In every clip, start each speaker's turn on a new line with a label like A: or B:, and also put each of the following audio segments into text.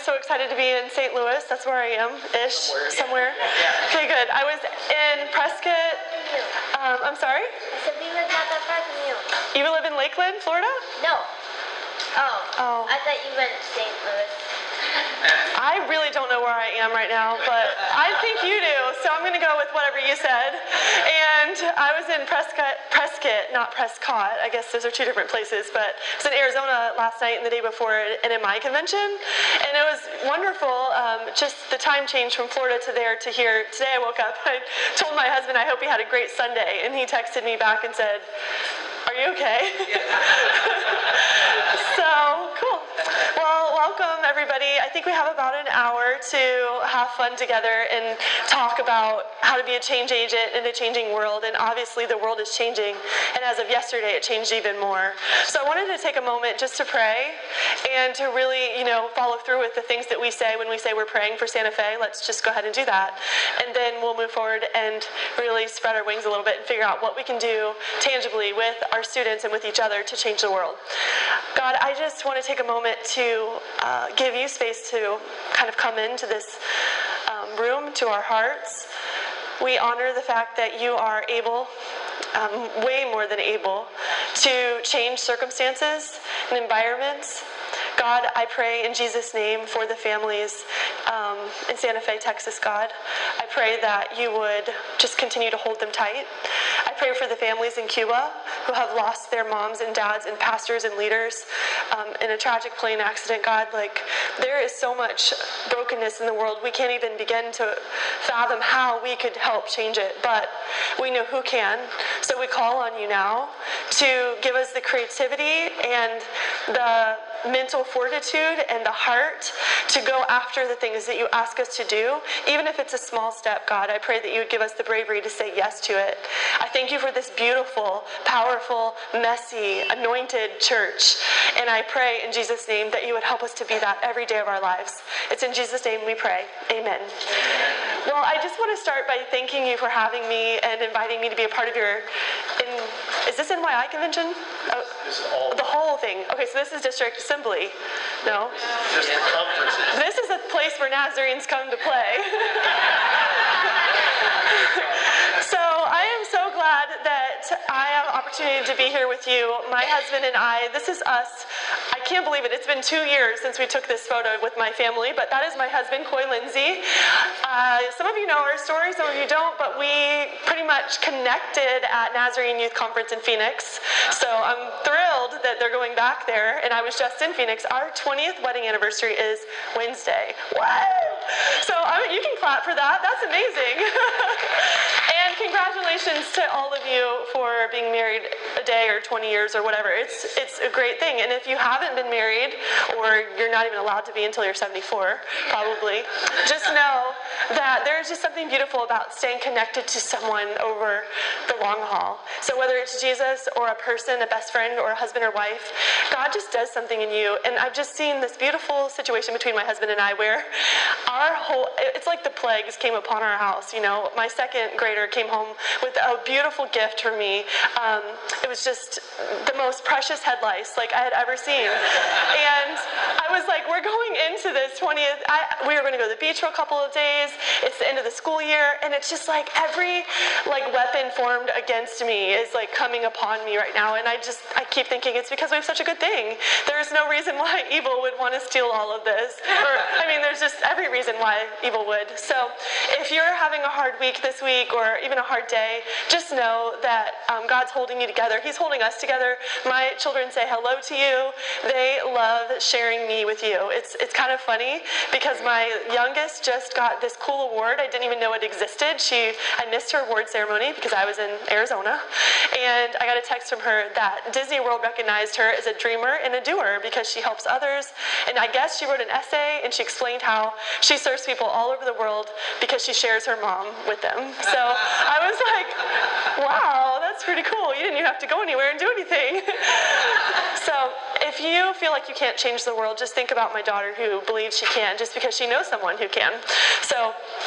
A: so excited to be in St. Louis. That's where I am-ish, somewhere. Okay, good. I was in Prescott. I'm sorry?
B: I said we live not that far from you.
A: You live in Lakeland, Florida?
B: No.
A: Oh.
B: I thought you meant St. Louis.
A: I really don't know where I am right now, but I think you do, so I'm going to go with whatever you said. And I was in Prescott, not Prescott. I guess those are two different places, but I was in Arizona last night and the day before at an NMI convention, and it was wonderful. Just the time change from Florida to there to here. Today I woke up, I told my husband I hope he had a great Sunday, and he texted me back and said, "Are you okay?" So, cool. Well, welcome everybody. I think we have about an hour to have fun together and talk about how to be a change agent in a changing world. And obviously the world is changing. And as of yesterday, it changed even more. So I wanted to take a moment just to pray and to really, follow through with the things that we say when we say we're praying for Santa Fe. Let's just go ahead and do that. And then we'll move forward and really spread our wings a little bit and figure out what we can do tangibly with our students and with each other to change the world. God, I just want to take a moment to give you space to kind of come into this room, to our hearts. We honor the fact that you are able, way more than able, to change circumstances and environments. God, I pray in Jesus' name for the families in Santa Fe, Texas, God. I pray that you would just continue to hold them tight. I pray for the families in Cuba who have lost their moms and dads and pastors and leaders in a tragic plane accident, God. There is so much brokenness in the world. We can't even begin to fathom how we could help change it, but we know who can. So we call on you now to give us the creativity and the mental fortitude and the heart to go after the things that you ask us to do, even if it's a small step, God. I pray that you would give us the bravery to say yes to it. I thank you for this beautiful, powerful, messy, anointed church, and I pray in Jesus' name that you would help us to be that every day of our lives. It's in Jesus' name we pray. Amen. Well, I just want to start by thanking you for having me and inviting me to be a part of your, is this NYI convention? The whole thing. Okay, so this is District Assembly. No?
C: Just the conferences.
A: This is a place where Nazarenes come to play. So I am so glad that I have an opportunity to be here with you. My husband and I, this is us. I can't believe it. It's been 2 years since we took this photo with my family, but that is my husband, Coy Lindsay. Some of you know our story, some of you don't, but we pretty much connected at Nazarene Youth Conference in Phoenix. So I'm thrilled that they're going back there, and I was just in Phoenix. Our 20th wedding anniversary is Wednesday. Woo! So you can clap for that. That's amazing. And congratulations to all of you for being married a day or 20 years or whatever. It's a great thing. And if you haven't been married, or you're not even allowed to be until you're 74, probably, just know that there's just something beautiful about staying connected to someone over the long haul. So whether it's Jesus or a person, a best friend, or a husband or wife, God just does something in you. And I've just seen this beautiful situation between my husband and I where it's like the plagues came upon our house. My second grader came home with a beautiful gift for me. It was just the most precious head lice I had ever seen. And I was like, we're going into this 20th, we were going to go to the beach for a couple of days. It's the end of the school year, and it's just every weapon formed against me is coming upon me right now. And I keep thinking it's because we have such a good thing. There's no reason why evil would want to steal all of this. There's just every reason why evil would. So if you're having a hard week this week or even a hard day, just know that God's holding you together. He's holding us together. My children say hello to you. They love sharing me with you. It's kind of funny because my youngest just got this cool award. I didn't even know it existed. I missed her award ceremony because I was in Arizona, and I got a text from her that Disney World recognized her as a dreamer and a doer because she helps others. And I guess she wrote an essay and she explained how she serves people all over the world because she shares her mom with them. So I was like, wow, that's pretty cool. You didn't even have to go anywhere and do anything. So if you feel like you can't change the world, just think about my daughter who believes she can just because she knows someone who can. So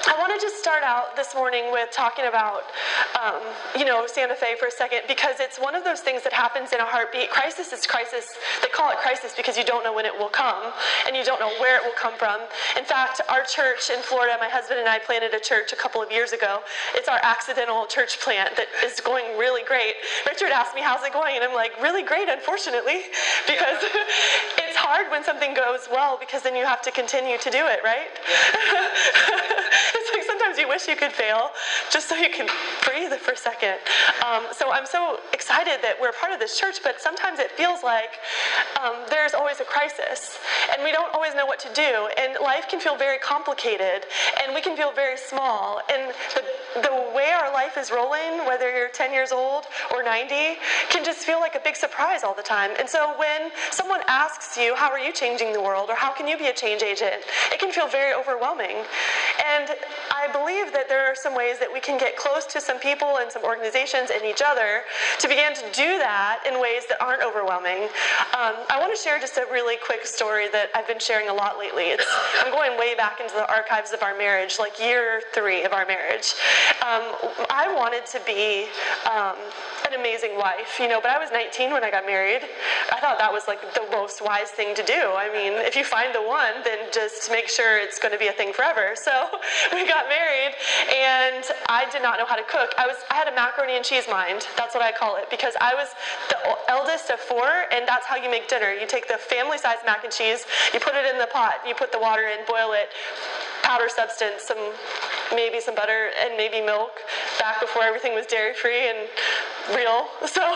A: I want to just start out this morning with talking about, Santa Fe for a second, because it's one of those things that happens in a heartbeat. Crisis is crisis. They call it crisis because you don't know when it will come, and you don't know where it will come from. In fact, our church in Florida, my husband and I planted a church a couple of years ago. It's our accidental church plant that is going really great. Richard asked me, how's it going? And I'm like, really great, unfortunately, because it's hard when something goes well, because then you have to continue to do it, right? It's like sometimes you wish you could fail just so you can breathe for a second. So I'm so excited that we're part of this church, but sometimes it feels like there's always a crisis, and we don't always know what to do, and life can feel very complicated, and we can feel very small, and the way our life is rolling, whether you're 10 years old or 90, can just feel like a big surprise all the time. And so when someone asks you, how are you changing the world, or how can you be a change agent, it can feel very overwhelming. And I believe that there are some ways that we can get close to some people and some organizations and each other to begin to do that in ways that aren't overwhelming. I want to share just a really quick story that I've been sharing a lot lately. I'm going way back into the archives of our marriage, like year 3 of our marriage. I wanted to be an amazing wife, but I was 19 when I got married. I thought that was like the most wise thing to do. I mean, if you find the one, then just make sure it's going to be a thing forever. So we got married, and I did not know how to cook. I had a macaroni and cheese mind. That's what I call it, because I was the eldest of 4, and that's how you make dinner. You take the family-sized mac and cheese, you put it in the pot, you put the water in, boil it, powder substance, maybe some butter, and maybe milk, back before everything was dairy-free and real.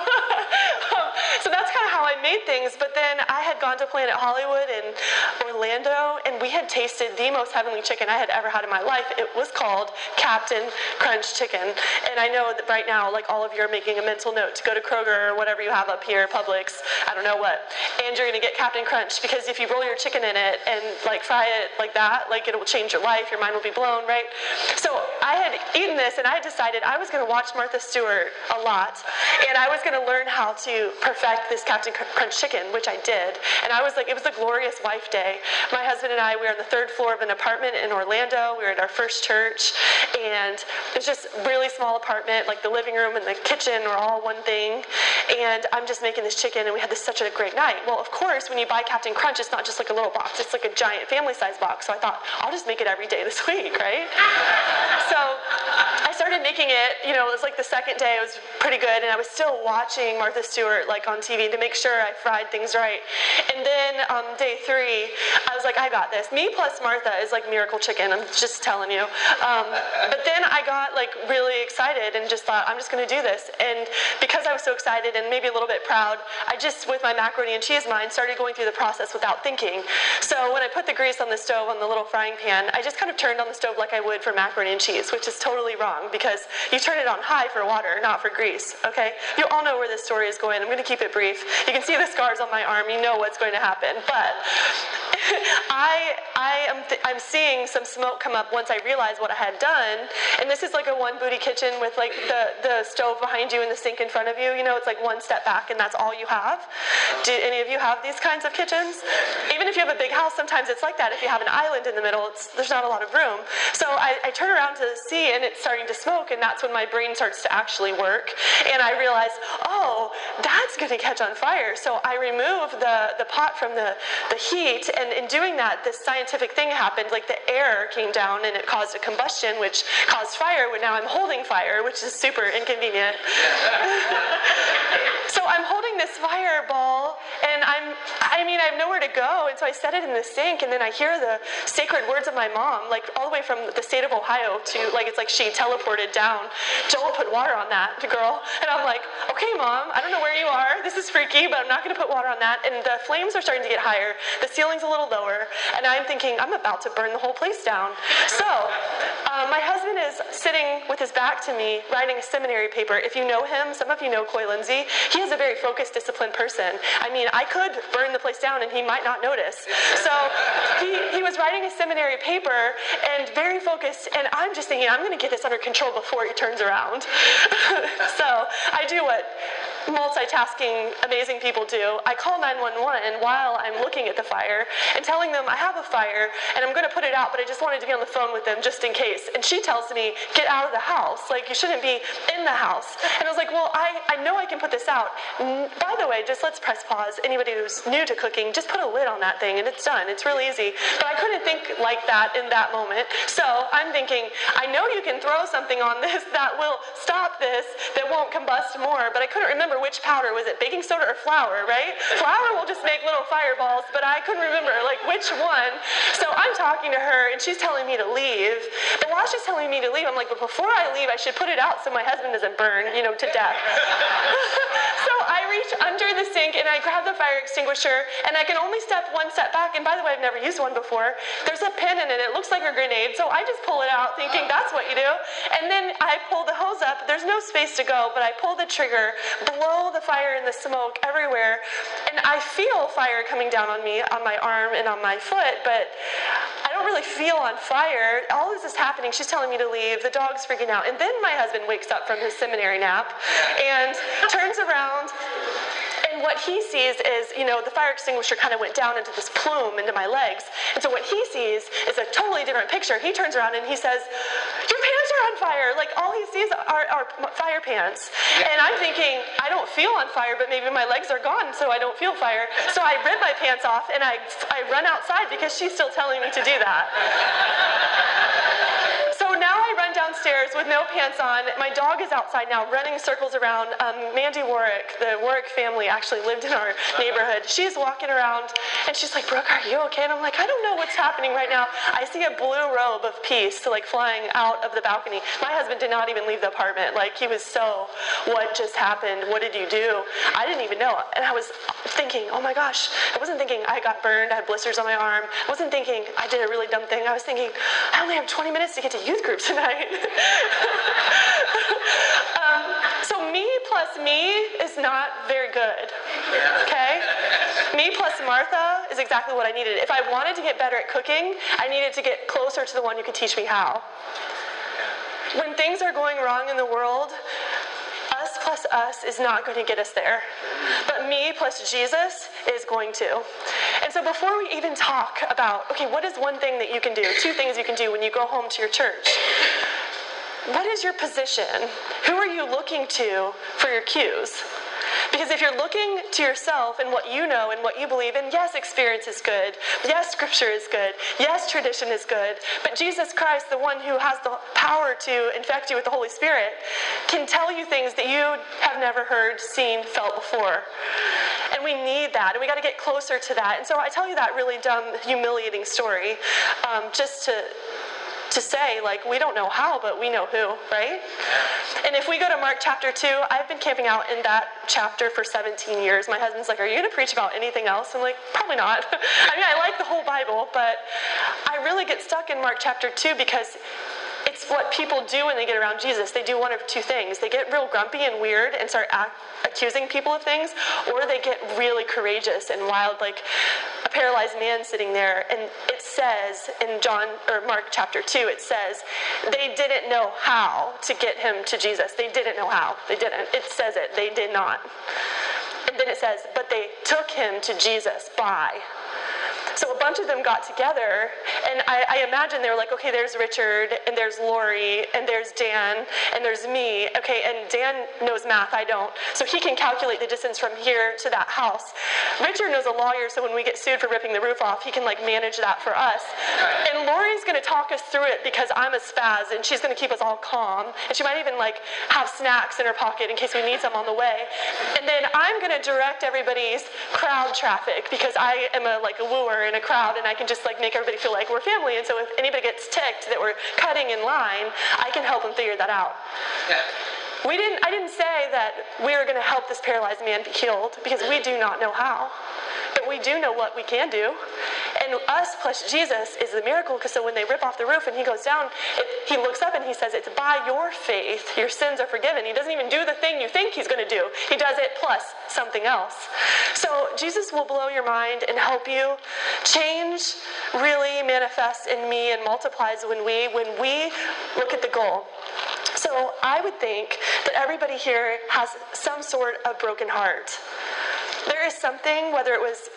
A: So that's kind of how I made things. But then I had gone to Planet Hollywood in Orlando, and we had tasted the most heavenly chicken I had ever had in my life. It was called Captain Crunch Chicken. And I know that right now, like, all of you are making a mental note to go to Kroger or whatever you have up here, Publix, I don't know what, and you're going to get Captain Crunch, because if you roll your chicken in it and like fry it like that, like, it will change your life, your mind will be blown, right? So I had eaten this, and I had decided I was going to watch Martha Stewart a lot, and I was going to learn how to perfect this Captain Crunch chicken, which I did. And I was like, it was a glorious wife day. My husband and I, we were on the 3rd floor of an apartment in Orlando. We were at our first church, and it was just a really small apartment, like the living room and the kitchen were all one thing. And I'm just making this chicken, and we had such a great night. Well, of course, when you buy Captain Crunch, it's not just like a little box. It's like a giant family-sized box. So I thought, I'll just make it every day this week, right? So I started making it, it was like the second day, it was pretty good, and I was still watching Martha Stewart like on TV to make sure I fried things right. And then day 3, I was like, I got this. Me plus Martha is like miracle chicken, I'm just telling you. But then I got like really excited and just thought, I'm just going to do this. And because I was so excited and maybe a little bit proud, I just, with my macaroni and cheese mind, started going through the process without thinking. So when I put the grease on the stove on the little frying pan, I just kind of turned on the stove like I would for macaroni and cheese, which is totally wrong, because you turn it on high for water, not for grease, okay? You all know where this story is going. I'm going to keep it brief. You can see the scars on my arm. You know what's going to happen. But I'm seeing some smoke come up once I realized what I had done. And this is like a one-booty kitchen with like the stove behind you and the sink in front of you. It's like one step back and that's all you have. Do any of you have these kinds of kitchens? Even if you have a big house, sometimes it's like that. If you have an island in the middle, there's not a lot of room. So I turn around to see, and it's starting to smoke, and that's when my brain starts to actually work. And I realize, oh, that's going to catch on fire. So I remove the pot from the heat, and in doing that, this scientific thing happened. Like the air came down, and it caused a combustion, which caused fire. Now I'm holding fire, which is super inconvenient. So I'm holding this fireball, and I have nowhere to go, and so I set it in the sink, and then I hear the sacred words of my mom, like all the way from the state of Ohio to, like, it's like she teleported down. Don't put water on that, girl. And I'm like, okay, Mom, I don't know where you are. This is freaky, but I'm not going to put water on that. And the flames are starting to get higher. The ceiling's a little lower, and I'm thinking, I'm about to burn the whole place down. So my husband is sitting with his back to me, writing a seminary paper. If you know him, some of you know Coy Lindsay, he is a very focused, disciplined person. I mean, I could burn the place down and he might not notice. So he was writing a seminary paper and very focused, and I'm just thinking, I'm going to get this under control before he turns around. So I do what multitasking amazing people do, I call 911 while I'm looking at the fire and telling them I have a fire and I'm going to put it out, but I just wanted to be on the phone with them just in case. And she tells me, get out of the house. Like, you shouldn't be in the house. And I was like, well, I know I can put this out. By the way, just let's press pause. Anybody who's new to cooking, just put a lid on that thing and it's done. It's really easy. But I couldn't think like that in that moment. So I'm thinking, I know you can throw something on this that will stop this, that won't combust more, but I couldn't remember which powder. Was it baking soda or flour, right? Flour will just make little fireballs, but I couldn't remember like which one. So I'm talking to her and she's telling me to leave. But while she's telling me to leave, I'm like, but before I leave, I should put it out so my husband doesn't burn, to death. So I reach under the sink and I grab the fire extinguisher and I can only step one step back. And by the way, I've never used one before. There's a pin in it. It looks like a grenade. So I just pull it out thinking that's what you do. And then I pull the hose up. There's no space to go, but I pull the trigger, blow the fire and the smoke everywhere. And I feel fire coming down on me, on my arm and on my foot, but I don't really feel on fire. All this is happening. She's telling me to leave. The dog's freaking out. And then my husband wakes up from his seminary nap and turns around. And what he sees is, the fire extinguisher kind of went down into this plume into my legs. And so what he sees is a totally different picture. He turns around and he says, your pants are on fire. Like, all he sees are fire pants. And I'm thinking, I don't feel on fire, but maybe my legs are gone, so I don't feel fire. So I rip my pants off and I run outside because she's still telling me to do that. So now I run downstairs with no pants on. My dog is outside now running circles around. Mandy Warwick, the Warwick family, actually lived in our neighborhood. She's walking around and she's like, Brooke, are you okay? And I'm like, I don't know what's happening right now. I see a blue robe of peace flying out of the balcony. My husband did not even leave the apartment. Like, he was so, what just happened? What did you do? I didn't even know. And I was thinking, oh my gosh. I wasn't thinking I got burned, I had blisters on my arm. I wasn't thinking I did a really dumb thing. I was thinking, I only have 20 minutes to get to youth group tonight. So me plus me is not very good, okay? Me plus Martha is exactly what I needed. If I wanted to get better at cooking, I needed to get closer to the one who could teach me how. When things are going wrong in the world, us plus us is not going to get us there. But me plus Jesus is going to. And so before we even talk about, okay, what is one thing that you can do, two things you can do when you go home to your church? What is your position? Who are you looking to for your cues? Because if you're looking to yourself and what you know and what you believe in, yes, experience is good. Yes, scripture is good. Yes, tradition is good. But Jesus Christ, the one who has the power to infect you with the Holy Spirit, can tell you things that you have never heard, seen, felt before. And we need that. And we got to get closer to that. And so I tell you that really dumb, humiliating story just to say, like, we don't know how, but we know who, right? And if we go to Mark chapter 2, I've been camping out in that chapter for 17 years. My husband's like, are you going to preach about anything else? I'm like, probably not. I mean, I like the whole Bible, but I really get stuck in Mark chapter 2 because it's what people do when they get around Jesus. They do one of two things. They get real grumpy and weird and start accusing people of things, or they get really courageous and wild, like a paralyzed man sitting there. And it says in Mark chapter 2, it says they didn't know how to get him to Jesus. They didn't know how. They didn't. It says it. They did not. And then it says, but they took him to Jesus by. So a bunch of them got together, and I imagine they were like, okay, there's Richard, and there's Lori, and there's Dan, and there's me. Okay, and Dan knows math, I don't. So he can calculate the distance from here to that house. Richard knows a lawyer, so when we get sued for ripping the roof off, he can manage that for us. And Lori's going to talk us through it because I'm a spaz, and she's going to keep us all calm. And she might even have snacks in her pocket in case we need some on the way. And then I'm going to direct everybody's crowd traffic because I am a wooer in a crowd, and I can just make everybody feel like we're family. And so if anybody gets ticked that we're cutting in line, I can help them figure that out. Yeah. I didn't say that we were going to help this paralyzed man be healed because we do not know how. But we do know what we can do. And us plus Jesus is the miracle, because so when they rip off the roof and he goes down, he looks up and he says, it's by your faith your sins are forgiven. He doesn't even do the thing you think he's going to do. He does it plus something else. So Jesus will blow your mind and help you. Change really manifests in me and multiplies when we look at the goal. So I would think that everybody here has some sort of broken heart. There is something, whether it was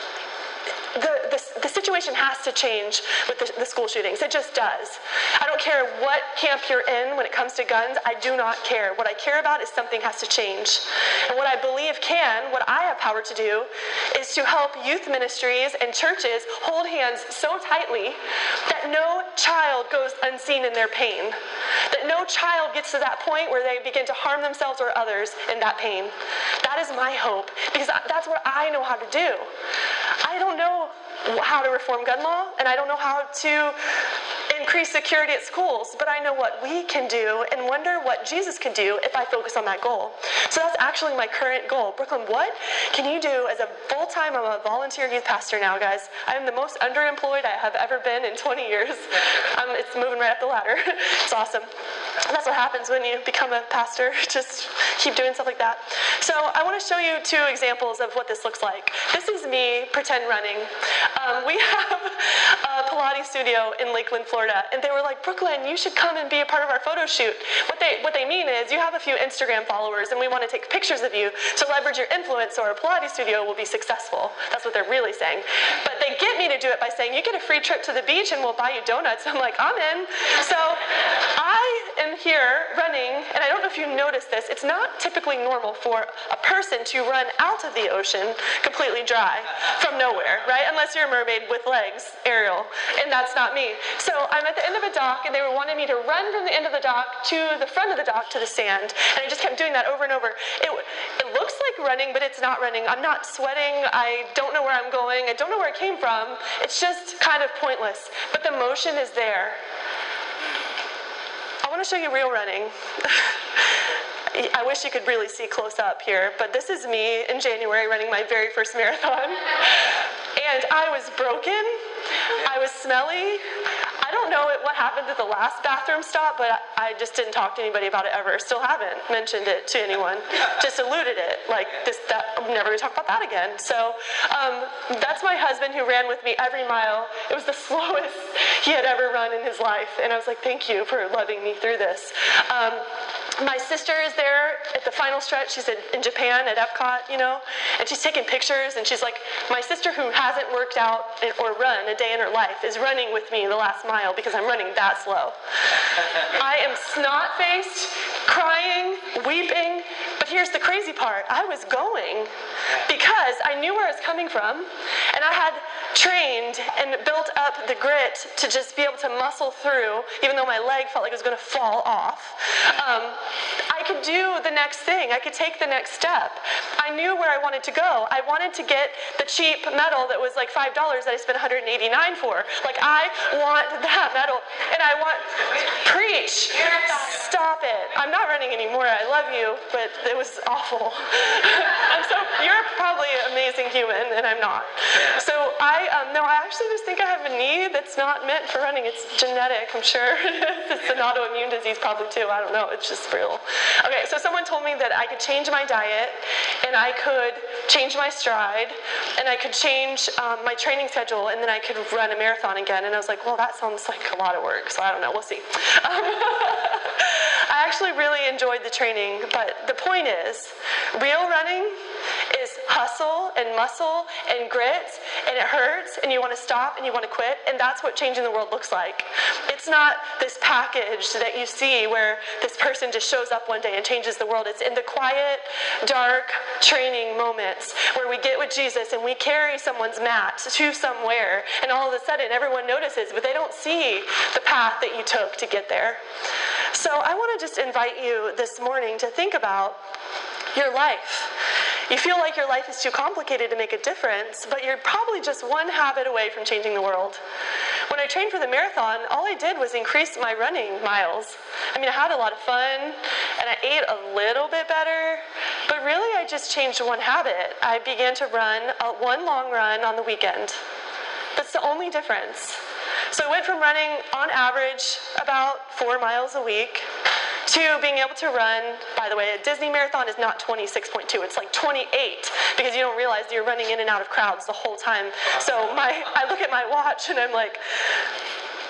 A: the situation has to change with the school shootings. It just does. I don't care what camp you're in when it comes to guns. I do not care. What I care about is something has to change. And what I believe what I have power to do, is to help youth ministries and churches hold hands so tightly that no child goes unseen in their pain. That no child gets to that point where they begin to harm themselves or others in that pain. That is my hope, because that's what I know how to do. I don't know how to reform gun law, and I don't know how to increase security at schools, but I know what we can do and wonder what Jesus could do if I focus on that goal. So that's actually my current goal. Brooklyn, what can you do as a full-time, I'm a volunteer youth pastor now, guys. I'm the most underemployed I have ever been in 20 years. It's moving right up the ladder. It's awesome. That's what happens when you become a pastor. Just keep doing stuff like that. So I want to show you 2 examples of what this looks like. This is me pretend running. We have a Pilates studio in Lakeland, Florida, and they were like, Brooklyn, you should come and be a part of our photo shoot. What they mean is you have a few Instagram followers and we want to take pictures of you to leverage your influence so our Pilates studio will be successful. That's what they're really saying. But they get me to do it by saying, you get a free trip to the beach and we'll buy you donuts. I'm like, I'm in. So I am here running, and I don't know if you noticed this, it's not typically normal for a person to run out of the ocean completely dry from nowhere, right? Unless you're a mermaid with legs, Ariel, and that's not me. So I'm at the end of a dock, and they were wanting me to run from the end of the dock to the front of the dock to the sand, and I just kept doing that over and over. It looks like running, but it's not running. I'm not sweating. I don't know where I'm going. I don't know where I came from. It's just kind of pointless, but the motion is there. I want to show you real running. I wish you could really see close up here, but this is me in January running my very first marathon. And I was broken. I was smelly. I don't know what happened at the last bathroom stop, but I just didn't talk to anybody about it ever. Still haven't mentioned it to anyone. Just eluded it. Like, I'm never going to talk about that again. So that's my husband who ran with me every mile. It was the slowest he had ever run in his life. And I was like, thank you for loving me through this. My sister is there at the final stretch. She's in Japan at Epcot, and she's taking pictures, and she's like, my sister who hasn't worked out or run a day in her life is running with me the last mile because I'm running that slow. I am snot-faced, crying, weeping, but here's the crazy part. I was going because I knew where I was coming from, and I had trained and built up the grit to just be able to muscle through, even though my leg felt like it was going to fall off. I could do the next thing. I could take the next step. I knew where I wanted to go. I wanted to get the cheap medal that was like $5 that I spent $189 for. Like, I want that medal, and I want, preach, stop it. I'm not running anymore. I love you, but it was awful. You're probably an amazing human, and I'm not. So I actually just think I have a knee that's not meant for running. It's genetic, I'm sure. It's an autoimmune disease probably too. I don't know. It's just real. Okay, so someone told me that I could change my diet, and I could change my stride, and I could change my training schedule, and then I could run a marathon again. And I was like, well, that sounds like a lot of work, so I don't know. We'll see. I actually really enjoyed the training, but the point is, real running is hustle and muscle and grit, and it hurts, and you want to stop, and you want to quit, and that's what changing the world looks like. It's not this package that you see where this person just shows up one day and changes the world. It's in the quiet, dark training moments where we get with Jesus and we carry someone's mat to somewhere, and all of a sudden everyone notices, but they don't see the path that you took to get there. So I want to just invite you this morning to think about your life. You feel like your life is too complicated to make a difference, but you're probably just one habit away from changing the world. When I trained for the marathon, all I did was increase my running miles. I had a lot of fun, and I ate a little bit better, but really I just changed one habit. I began to run one long run on the weekend. That's the only difference. So I went from running, on average, about 4 miles a week, to being able to run. By the way, a Disney marathon is not 26.2, it's like 28, because you don't realize you're running in and out of crowds the whole time. So I look at my watch and I'm like, I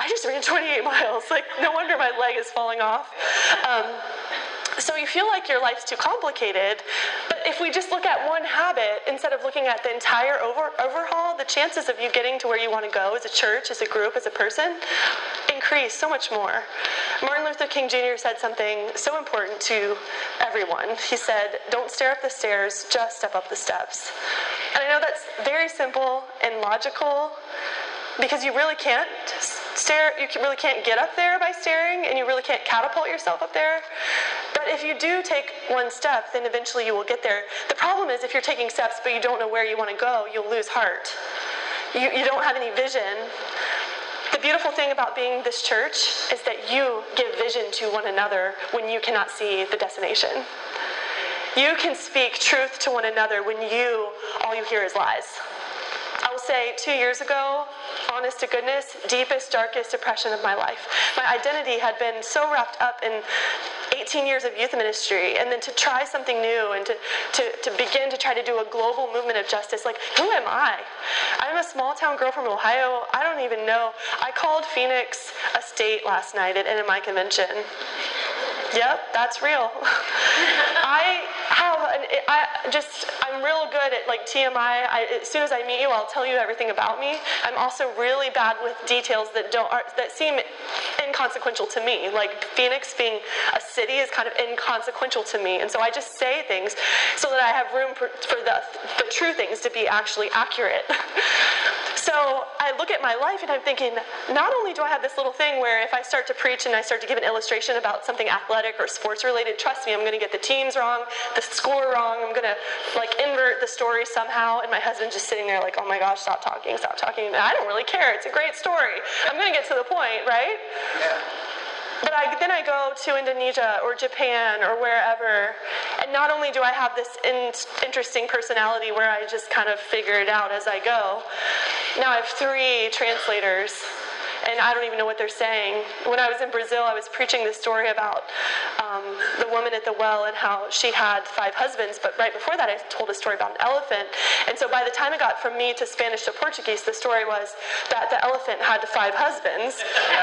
A: just ran 28 miles. Like, no wonder my leg is falling off. So you feel like your life's too complicated, but if we just look at one habit instead of looking at the entire overhaul, the chances of you getting to where you want to go as a church, as a group, as a person, increase so much more. Martin Luther King Jr. said something so important to everyone. He said, "Don't stare up the stairs, just step up the steps." And I know that's very simple and logical, because you really can't stare, you really can't get up there by staring, and you really can't catapult yourself up there. But if you do take one step, then eventually you will get there. The problem is if you're taking steps but you don't know where you want to go, you'll lose heart. You don't have any vision. The beautiful thing about being this church is that you give vision to one another when you cannot see the destination. You can speak truth to one another when all you hear is lies. I will say 2 years ago, honest to goodness, deepest, darkest depression of my life. My identity had been so wrapped up in 18 years of youth ministry, and then to try something new and to begin to try to do a global movement of justice. Like, who am I? I'm a small town girl from Ohio. I don't even know. I called Phoenix a state last night at NMI convention. Yep, that's real. I'm real good at like TMI. As soon as I meet you, I'll tell you everything about me. I'm also really bad with details that seem inconsequential to me. Like Phoenix being a city is kind of inconsequential to me. And so I just say things so that I have room for the true things to be actually accurate. So I look at my life and I'm thinking, not only do I have this little thing where if I start to preach and I start to give an illustration about something athletic or sports related, trust me, I'm going to get the teams wrong, the score wrong, I'm going to like invert the story somehow, and my husband's just sitting there like, oh my gosh, stop talking. And I don't really care. It's a great story. I'm going to get to the point, right? Yeah. But then I go to Indonesia or Japan or wherever, and not only do I have this interesting personality where I just kind of figure it out as I go, now I have 3 translators, and I don't even know what they're saying. When I was in Brazil, I was preaching this story about the woman at the well and how she had 5 husbands, but right before that I told a story about an elephant. And so by the time it got from me to Spanish to Portuguese, the story was that the elephant had 5 husbands.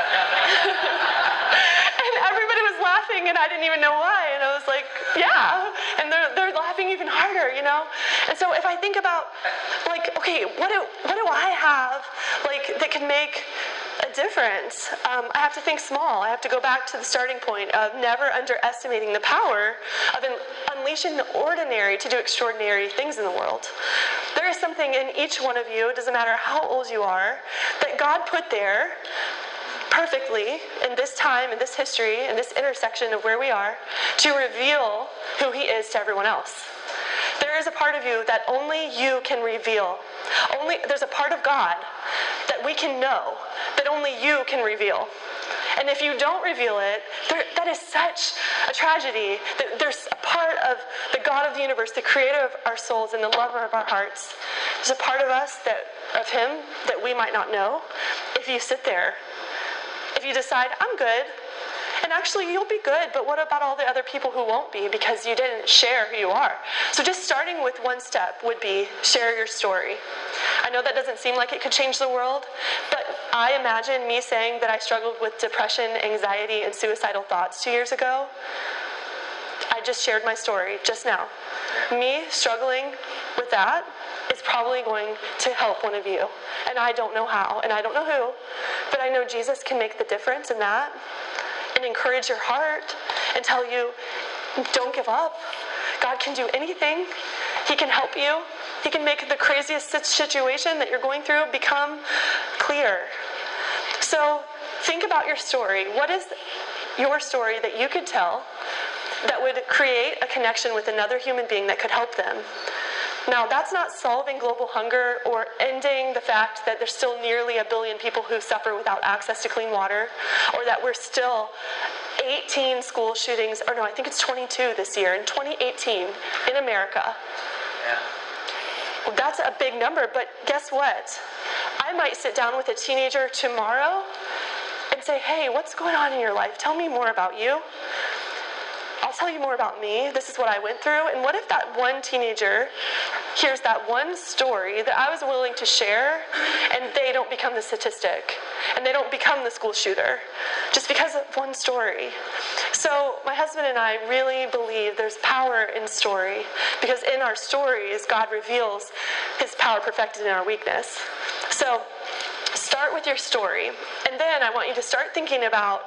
A: And everybody was laughing, and I didn't even know why. And I was like, yeah. And they're laughing even harder, you know? And so if I think about, like, okay, what do I have, like, that can make a difference? I have to think small. I have to go back to the starting point of never underestimating the power of unleashing the ordinary to do extraordinary things in the world. There is something in each one of you, it doesn't matter how old you are, that God put there perfectly in this time, in this history, in this intersection of where we are, to reveal who He is to everyone else. There is a part of you that only you can reveal. There's a part of God that we can know, that only you can reveal. And if you don't reveal it, that is such a tragedy. That there's a part of the God of the universe, the creator of our souls and the lover of our hearts. There's a part of us, of Him, that we might not know. If you sit there, if you decide, I'm good, and actually you'll be good, but what about all the other people who won't be because you didn't share who you are? So just starting with one step would be share your story. I know that doesn't seem like it could change the world, but I imagine me saying that I struggled with depression, anxiety, and suicidal thoughts 2 years ago. I just shared my story just now. Me struggling with that is probably going to help one of you. And I don't know how, and I don't know who, but I know Jesus can make the difference in that and encourage your heart and tell you, don't give up. God can do anything. He can help you. He can make the craziest situation that you're going through become clear. So think about your story. What is your story that you could tell that would create a connection with another human being that could help them? Now, that's not solving global hunger or ending the fact that there's still nearly 1 billion people who suffer without access to clean water, or that we're still 18 school shootings, or no, I think it's 22 this year, in 2018 in America. Yeah. Well, that's a big number, but guess what? I might sit down with a teenager tomorrow and say, hey, what's going on in your life? Tell me more about you. I'll tell you more about me. This is what I went through. And what if that one teenager hears that one story that I was willing to share, and they don't become the statistic, and they don't become the school shooter, just because of one story? So my husband and I really believe there's power in story, because in our stories, God reveals his power perfected in our weakness. So start with your story, and then I want you to start thinking about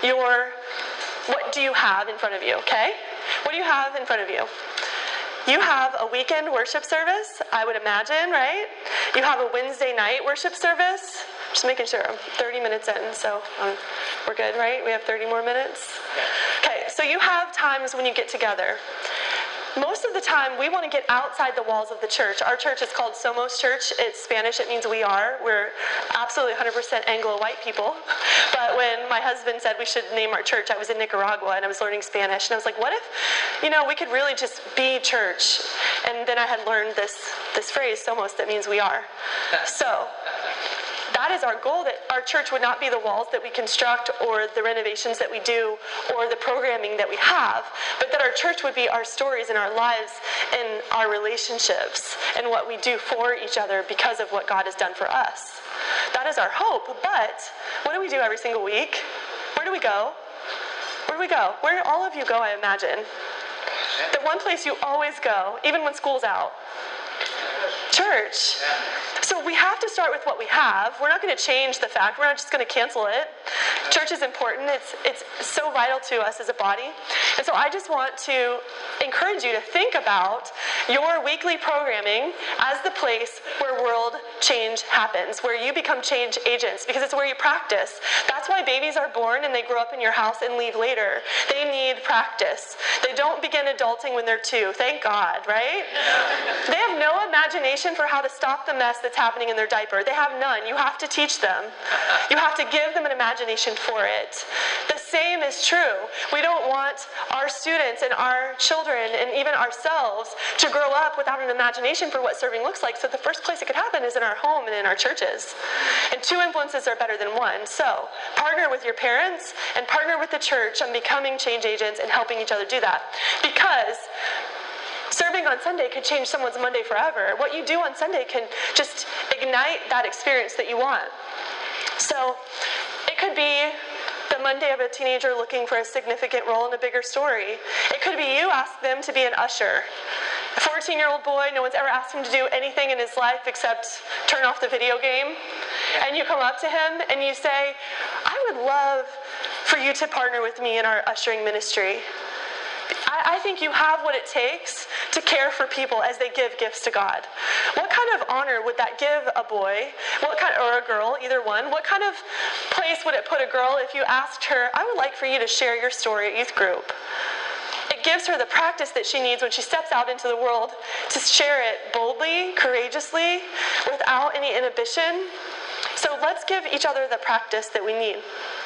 A: what do you have in front of you, okay? What do you have in front of you? You have a weekend worship service, I would imagine, right? You have a Wednesday night worship service. Just making sure, I'm 30 minutes in, so we're good, right? We have 30 more minutes? Okay, so you have times when you get together. Most of the time, we want to get outside the walls of the church. Our church is called Somos Church. It's Spanish. It means we are. We're absolutely 100% Anglo-white people. But when my husband said we should name our church, I was in Nicaragua, and I was learning Spanish. And I was like, what if, we could really just be church? And then I had learned this phrase, Somos, that means we are. So that is our goal, that our church would not be the walls that we construct or the renovations that we do or the programming that we have, but that our church would be our stories and our lives and our relationships and what we do for each other because of what God has done for us. That is our hope, but what do we do every single week? Where do we go? Where do we go? Where do all of you go, I imagine? The one place you always go, even when school's out. Church. So we have to start with what we have. We're not going to change the fact. We're not just going to cancel it. Church is important. It's so vital to us as a body. And so I just want to encourage you to think about your weekly programming as the place where world change happens, where you become change agents, because it's where you practice. That's why babies are born and they grow up in your house and leave later. They need practice. They don't begin adulting when they're 2. Thank God, right? They have no imagination for how to stop the mess that's happening in their diaper. They have none. You have to teach them. You have to give them an imagination for it. The same is true. We don't want our students and our children and even ourselves to grow up without an imagination for what serving looks like. So the first place it could happen is in our home and in our churches. And 2 influences are better than 1. So partner with your parents and partner with the church on becoming change agents and helping each other do that. Because serving on Sunday could change someone's Monday forever. What you do on Sunday can just ignite that experience that you want. So it could be the Monday of a teenager looking for a significant role in a bigger story. It could be you ask them to be an usher. A 14-year-old boy, no one's ever asked him to do anything in his life except turn off the video game. And you come up to him and you say, I would love for you to partner with me in our ushering ministry. I think you have what it takes to care for people as they give gifts to God. What kind of honor would that give a boy, or a girl, either one? What kind of place would it put a girl if you asked her, I would like for you to share your story at youth group? It gives her the practice that she needs when she steps out into the world to share it boldly, courageously, without any inhibition. So let's give each other the practice that we need.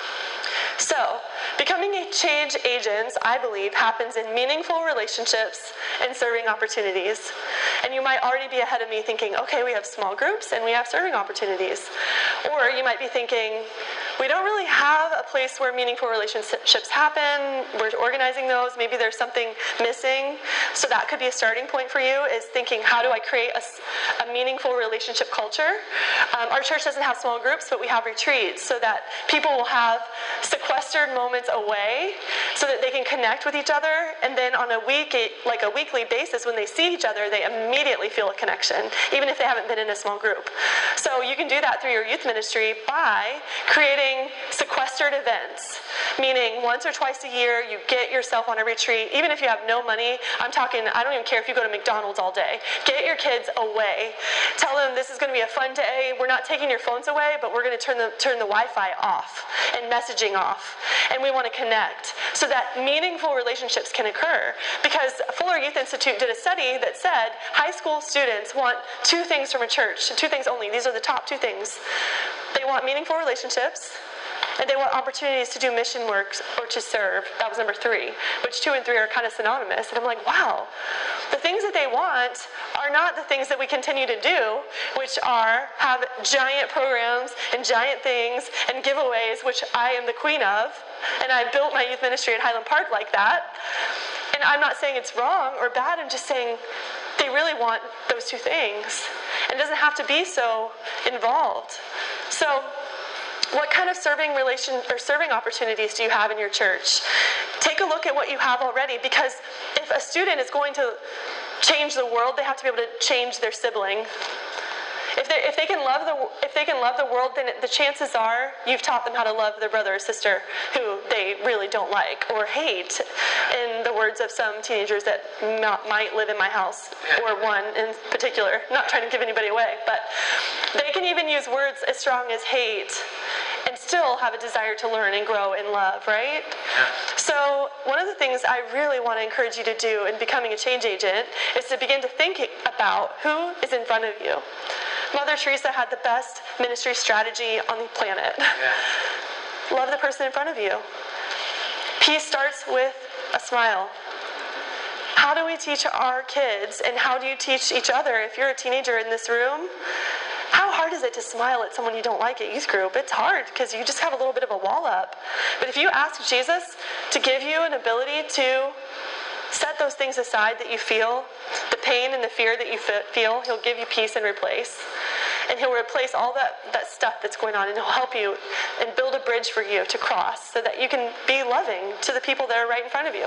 A: So, becoming a change agent, I believe, happens in meaningful relationships and serving opportunities. And you might already be ahead of me thinking, okay, we have small groups and we have serving opportunities. Or you might be thinking, we don't really have a place where meaningful relationships happen. We're organizing those. Maybe there's something missing. So that could be a starting point for you, is thinking, how do I create a meaningful relationship culture? Our church doesn't have small groups, but we have retreats so that people will have sequestered moments away so that they can connect with each other. And then on a weekly basis, when they see each other, they immediately feel a connection, even if they haven't been in a small group. So you can do that through your youth ministry by creating sequestered events, meaning once or twice a year you get yourself on a retreat. Even if you have no money, I don't even care if you go to McDonald's all day. Get your kids away. Tell them this is going to be a fun day. We're not taking your phones away, but we're going to turn the Wi-Fi off and messaging off. And we want to connect so that meaningful relationships can occur. Because Fuller Youth Institute did a study that said high school students want 2 things from a church, 2 things only. These are the top 2 things. They want meaningful relationships, and they want opportunities to do mission work or to serve. That was number 3, which 2 and 3 are kind of synonymous. And I'm like, wow, the things that they want are not the things that we continue to do, which are have giant programs and giant things and giveaways, which I am the queen of. And I built my youth ministry at Highland Park like that. I'm not saying it's wrong or bad. I'm just saying they really want those two things. And it doesn't have to be so involved. So what kind of serving opportunities do you have in your church? Take a look at what you have already, because if a student is going to change the world, they have to be able to change their sibling. If they can love the world, then the chances are you've taught them how to love their brother or sister who they really don't like or hate, in the words of some teenagers that might live in my house, or one in particular. Not trying to give anybody away, but they can even use words as strong as hate and still have a desire to learn and grow in love, right? Yeah. So one of the things I really want to encourage you to do in becoming a change agent is to begin to think about who is in front of you. Mother Teresa had the best ministry strategy on the planet. Yeah. Love the person in front of you. Peace starts with a smile. How do we teach our kids, and how do you teach each other? If you're a teenager in this room, how hard is it to smile at someone you don't like at youth group? It's hard because you just have a little bit of a wall up. But if you ask Jesus to give you an ability to set those things aside that you feel, the pain and the fear that you feel, he'll give you peace and replace. And he'll replace all that stuff that's going on, and he'll help you and build a bridge for you to cross so that you can be loving to the people that are right in front of you.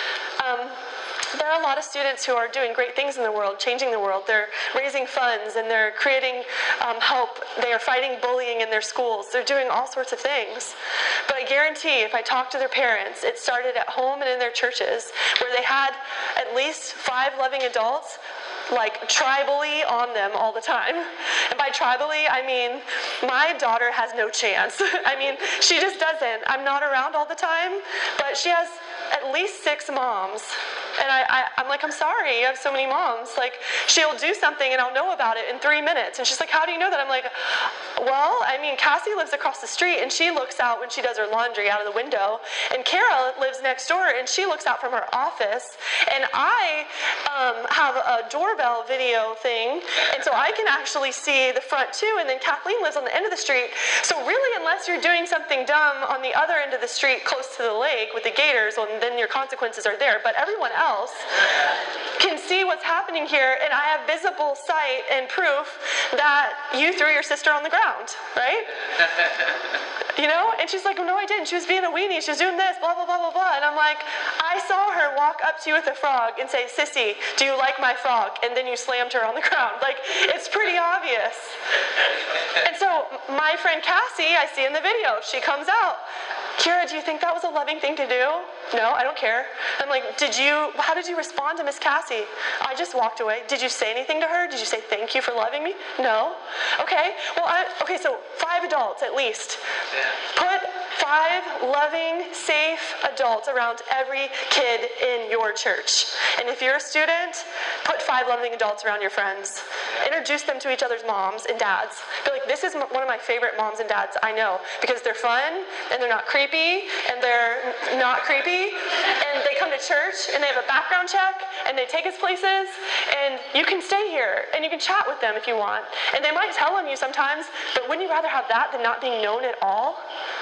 A: There are a lot of students who are doing great things in the world, changing the world. They're raising funds, and they're creating help. They are fighting bullying in their schools. They're doing all sorts of things. But I guarantee if I talk to their parents, it started at home and in their churches, where they had at least 5 loving adults like tribally on them all the time. And by tribally, I mean my daughter has no chance. I mean, she just doesn't. I'm not around all the time, but she has at least 6 moms. And I'm like, I'm sorry, you have so many moms. Like, she'll do something and I'll know about it in 3 minutes. And she's like, how do you know that? I'm like, well, I mean, Cassie lives across the street and she looks out when she does her laundry out of the window. And Kara lives next door and she looks out from her office. And I have a doorbell video thing. And so I can actually see the front too. And then Kathleen lives on the end of the street. So really, unless you're doing something dumb on the other end of the street close to the lake with the gators, well, then your consequences are there. But everyone else can see what's happening here, and I have visible sight and proof that you threw your sister on the ground, right? You know? And she's like, oh, no, I didn't. She was being a weenie. She was doing this, blah, blah, blah, blah, blah. And I'm like, I saw her walk up to you with a frog and say, Sissy, do you like my frog? And then you slammed her on the ground. Like, it's pretty obvious. And so my friend Cassie, I see in the video, she comes out. Kira, do you think that was a loving thing to do? No, I don't care. I'm like, how did you respond to Miss Cassie? I just walked away. Did you say anything to her? Did you say thank you for loving me? No. Okay, well, so 5 adults at least. Yeah. Put 5 loving, safe adults around every kid in your church. And if you're a student, put 5 loving adults around your friends. Introduce them to each other's moms and dads. Be like, this is one of my favorite moms and dads I know, because they're fun, and they're not creepy, and they're not creepy, and they come to church, and they have a background check, and they take us places, and you can stay here, and you can chat with them if you want. And they might tell on you sometimes, but wouldn't you rather have that than not being known at all?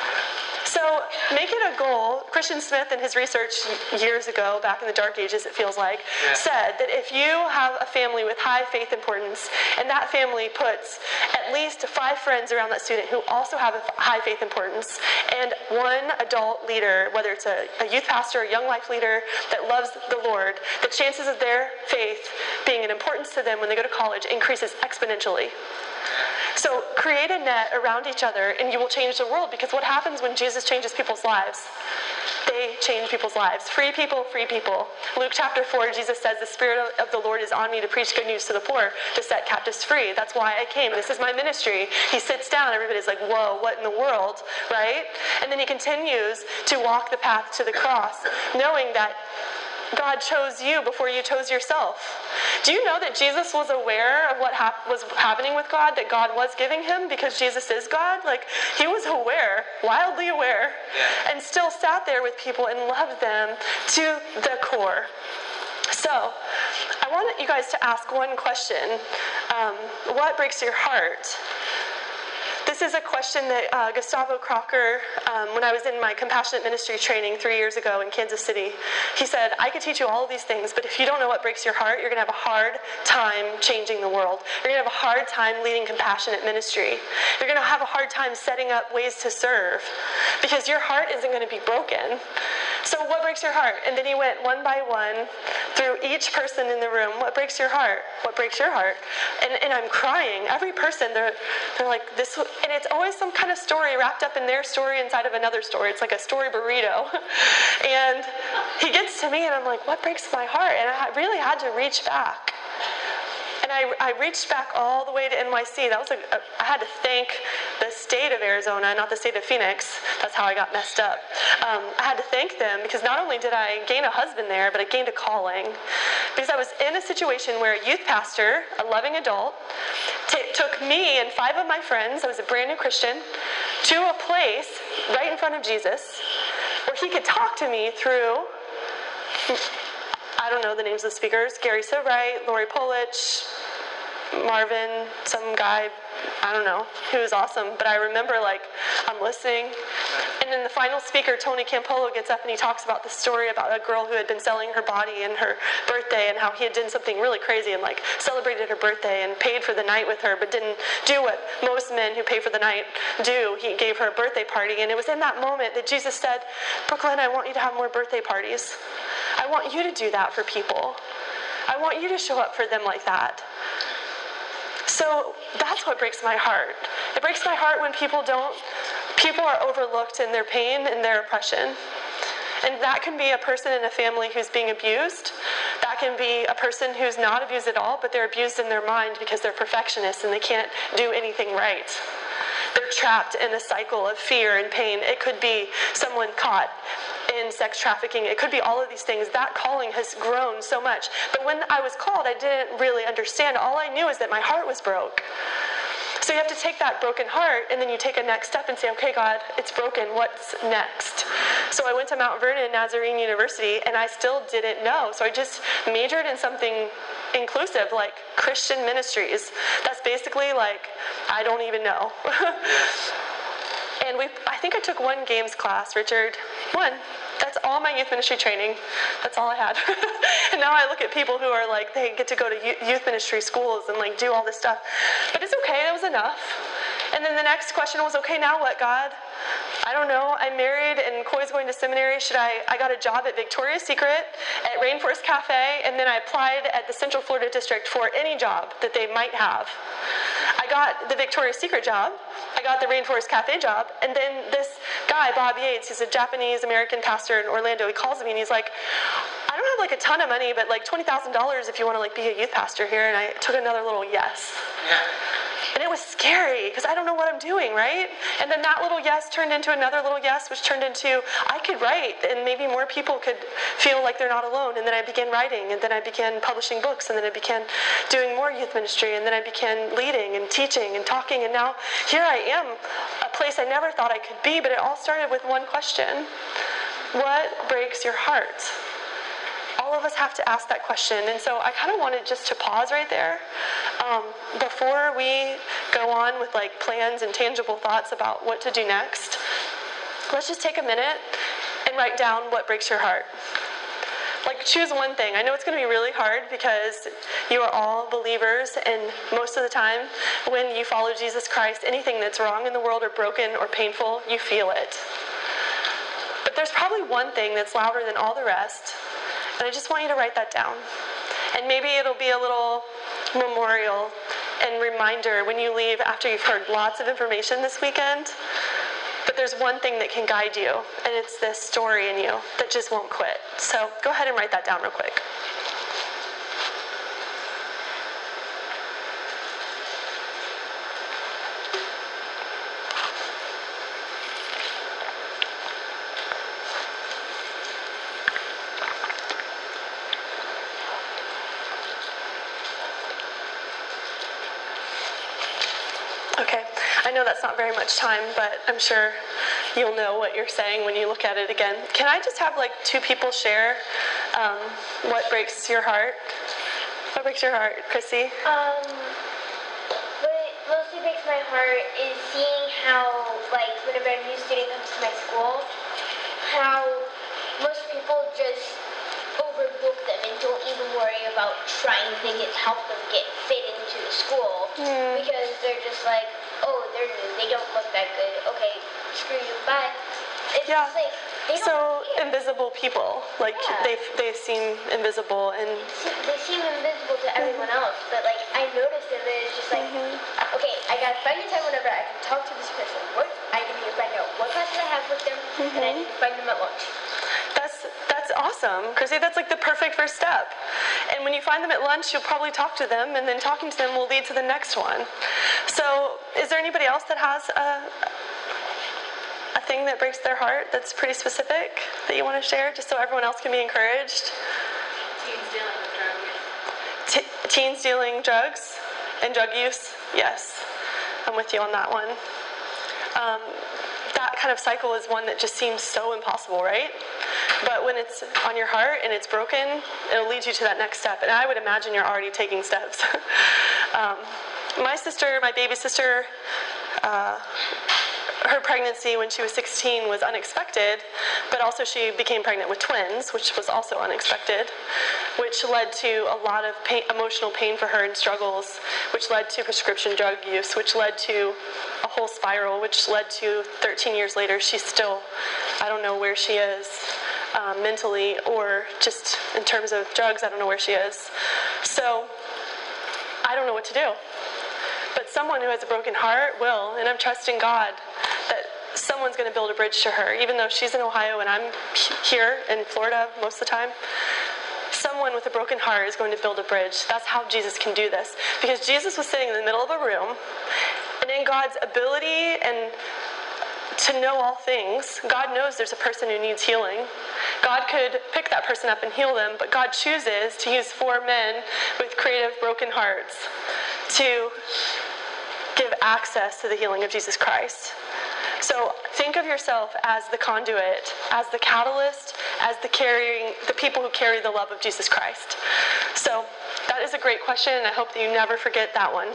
A: So make it a goal. Christian Smith, in his research years ago, back in the dark ages it feels like, said that if you have a family with high faith importance, and that family puts at least 5 friends around that student who also have a high faith importance, and 1 adult leader, whether it's a youth pastor or a young life leader that loves the Lord, the chances of their faith being an importance to them when they go to college increases exponentially. So create a net around each other, and you will change the world, because what happens when Jesus changes people's lives? They change people's lives. Free people, free people. Luke chapter 4, Jesus says, the Spirit of the Lord is on me to preach good news to the poor, to set captives free. That's why I came. This is my ministry. He sits down. Everybody's like, whoa, what in the world, right? And then he continues to walk the path to the cross, knowing that God chose you before you chose yourself. Do you know that Jesus was aware of what was happening with God, that God was giving him, because Jesus is God? Like, he was aware, wildly aware, and still sat there with people and loved them to the core. So, I want you guys to ask one question. What breaks your heart? This This is a question that Gustavo Crocker, when I was in my compassionate ministry training 3 years ago in Kansas City, he said, I could teach you all of these things, but if you don't know what breaks your heart, you're going to have a hard time changing the world. You're going to have a hard time leading compassionate ministry. You're going to have a hard time setting up ways to serve because your heart isn't going to be broken. So what breaks your heart? And then he went one by one through each person in the room. What breaks your heart? What breaks your heart? And I'm crying. Every person, they're like this, and it's always some kind of story wrapped up in their story inside of another story. It's like a story burrito. And he gets to me, and I'm like, what breaks my heart? And I really had to reach back. And I reached back all the way to NYC. That was I had to thank the state of Arizona, not the state of Phoenix. That's how I got messed up. I had to thank them because not only did I gain a husband there, but I gained a calling. Because I was in a situation where a youth pastor, a loving adult, took me and 5 of my friends, I was a brand new Christian, to a place right in front of Jesus where he could talk to me through, I don't know the names of the speakers, Gary So Wright, Lori Polich, Marvin, some guy, I don't know, who was awesome. But I remember, I'm listening. And then the final speaker, Tony Campolo, gets up and he talks about the story about a girl who had been selling her body and her birthday and how he had done something really crazy and, celebrated her birthday and paid for the night with her, but didn't do what most men who pay for the night do. He gave her a birthday party. And it was in that moment that Jesus said, Brooklyn, I want you to have more birthday parties. I want you to do that for people. I want you to show up for them like that. So that's what breaks my heart. It breaks my heart when people are overlooked in their pain and their oppression. And that can be a person in a family who's being abused. That can be a person who's not abused at all, but they're abused in their mind because they're perfectionists and they can't do anything right. They're trapped in a cycle of fear and pain. It could be someone caught in sex trafficking. It could be all of these things. That calling has grown so much. But when I was called, I didn't really understand. All I knew is that my heart was broke. So you have to take that broken heart and then you take a next step and say, okay, God, it's broken. What's next? So I went to Mount Vernon Nazarene University and I still didn't know. So I just majored in something inclusive like Christian ministries. That's basically I don't even know. And I think I took 1 games class, Richard. 1. That's all my youth ministry training. That's all I had. And now I look at people who are they get to go to youth ministry schools and do all this stuff. But it's okay, that was enough. And then the next question was, okay, now what, God? I don't know. I'm married and Coy's going to seminary. I got a job at Victoria's Secret, at Rainforest Cafe, and then I applied at the Central Florida District for any job that they might have. I got the Victoria's Secret job. I got the Rainforest Cafe job. And then this guy, Bob Yates, he's a Japanese-American pastor in Orlando. He calls me and he's like, I don't have a ton of money, but $20,000 if you want to be a youth pastor here. And I took another little yes. Yeah. And it was scary because I don't know what I'm doing, right? And then that little yes turned into another little yes, which turned into I could write and maybe more people could feel like they're not alone. And then I began writing and then I began publishing books and then I began doing more youth ministry and then I began leading and teaching and talking. And now here I am, a place I never thought I could be, but it all started with one question. What breaks your heart? All of us have to ask that question. And so I kind of wanted just to pause right there before we go on with plans and tangible thoughts about what to do next. Let's just take a minute and write down what breaks your heart. Choose one thing. I know it's going to be really hard because you are all believers, and most of the time when you follow Jesus Christ, anything that's wrong in the world or broken or painful, you feel it. But there's probably one thing that's louder than all the rest. And I just want you to write that down. And maybe it'll be a little memorial and reminder when you leave after you've heard lots of information this weekend. But there's one thing that can guide you, and it's this story in you that just won't quit. So go ahead and write that down real quick. Okay, I know that's not very much time, but I'm sure you'll know what you're saying when you look at it again. Can I just have 2 people share what breaks your heart? What breaks your heart, Chrissy?
B: mostly breaks my heart is seeing how, like, whenever a new student comes to my school, how most people just overlook them and don't even worry about trying to help them get fit into the school because they're just like, oh, they're new, they don't look that good. Okay, screw you. But it's just like they don't
A: So
B: care.
A: invisible people, like they seem invisible and
B: They seem invisible to everyone else, but like I noticed them and it's just like, okay, I gotta find a time whenever I can talk to this person. What I need to find out what classes I have with them, and I need to find them at lunch.
A: That's awesome, Chrissy. That's like the perfect first step. And when you find them at lunch, you'll probably talk to them, and then talking to them will lead to the next one. So, is there anybody else that has a thing that breaks their heart that's pretty specific that you want to share, just so everyone else can be encouraged? Teens dealing drugs and drug use. Yes, I'm with you on that one. That kind of cycle is one that just seems so impossible, right? But when it's on your heart and it's broken, it'll lead you to that next step. And I would imagine you're already taking steps. My baby sister, her pregnancy when she was 16 was unexpected, but also she became pregnant with twins, which was also unexpected, which led to a lot of emotional pain for her and struggles, which led to prescription drug use, which led to a whole spiral, which led to 13 years later, she's still, I don't know where she is mentally or just in terms of drugs, I don't know where she is. So I don't know what to do. But someone who has a broken heart will, and I'm trusting God that someone's going to build a bridge to her, even though she's in Ohio and I'm here in Florida most of the time. Someone with a broken heart is going to build a bridge. That's how Jesus can do this. Because Jesus was sitting in the middle of a room, and in God's ability and to know all things, God knows there's a person who needs healing. God could pick that person up and heal them, but God chooses to use 4 men with creative broken hearts to give access to the healing of Jesus Christ. So think of yourself as the conduit, as the catalyst, as the people who carry the love of Jesus Christ. So that is a great question, and I hope that you never forget that one.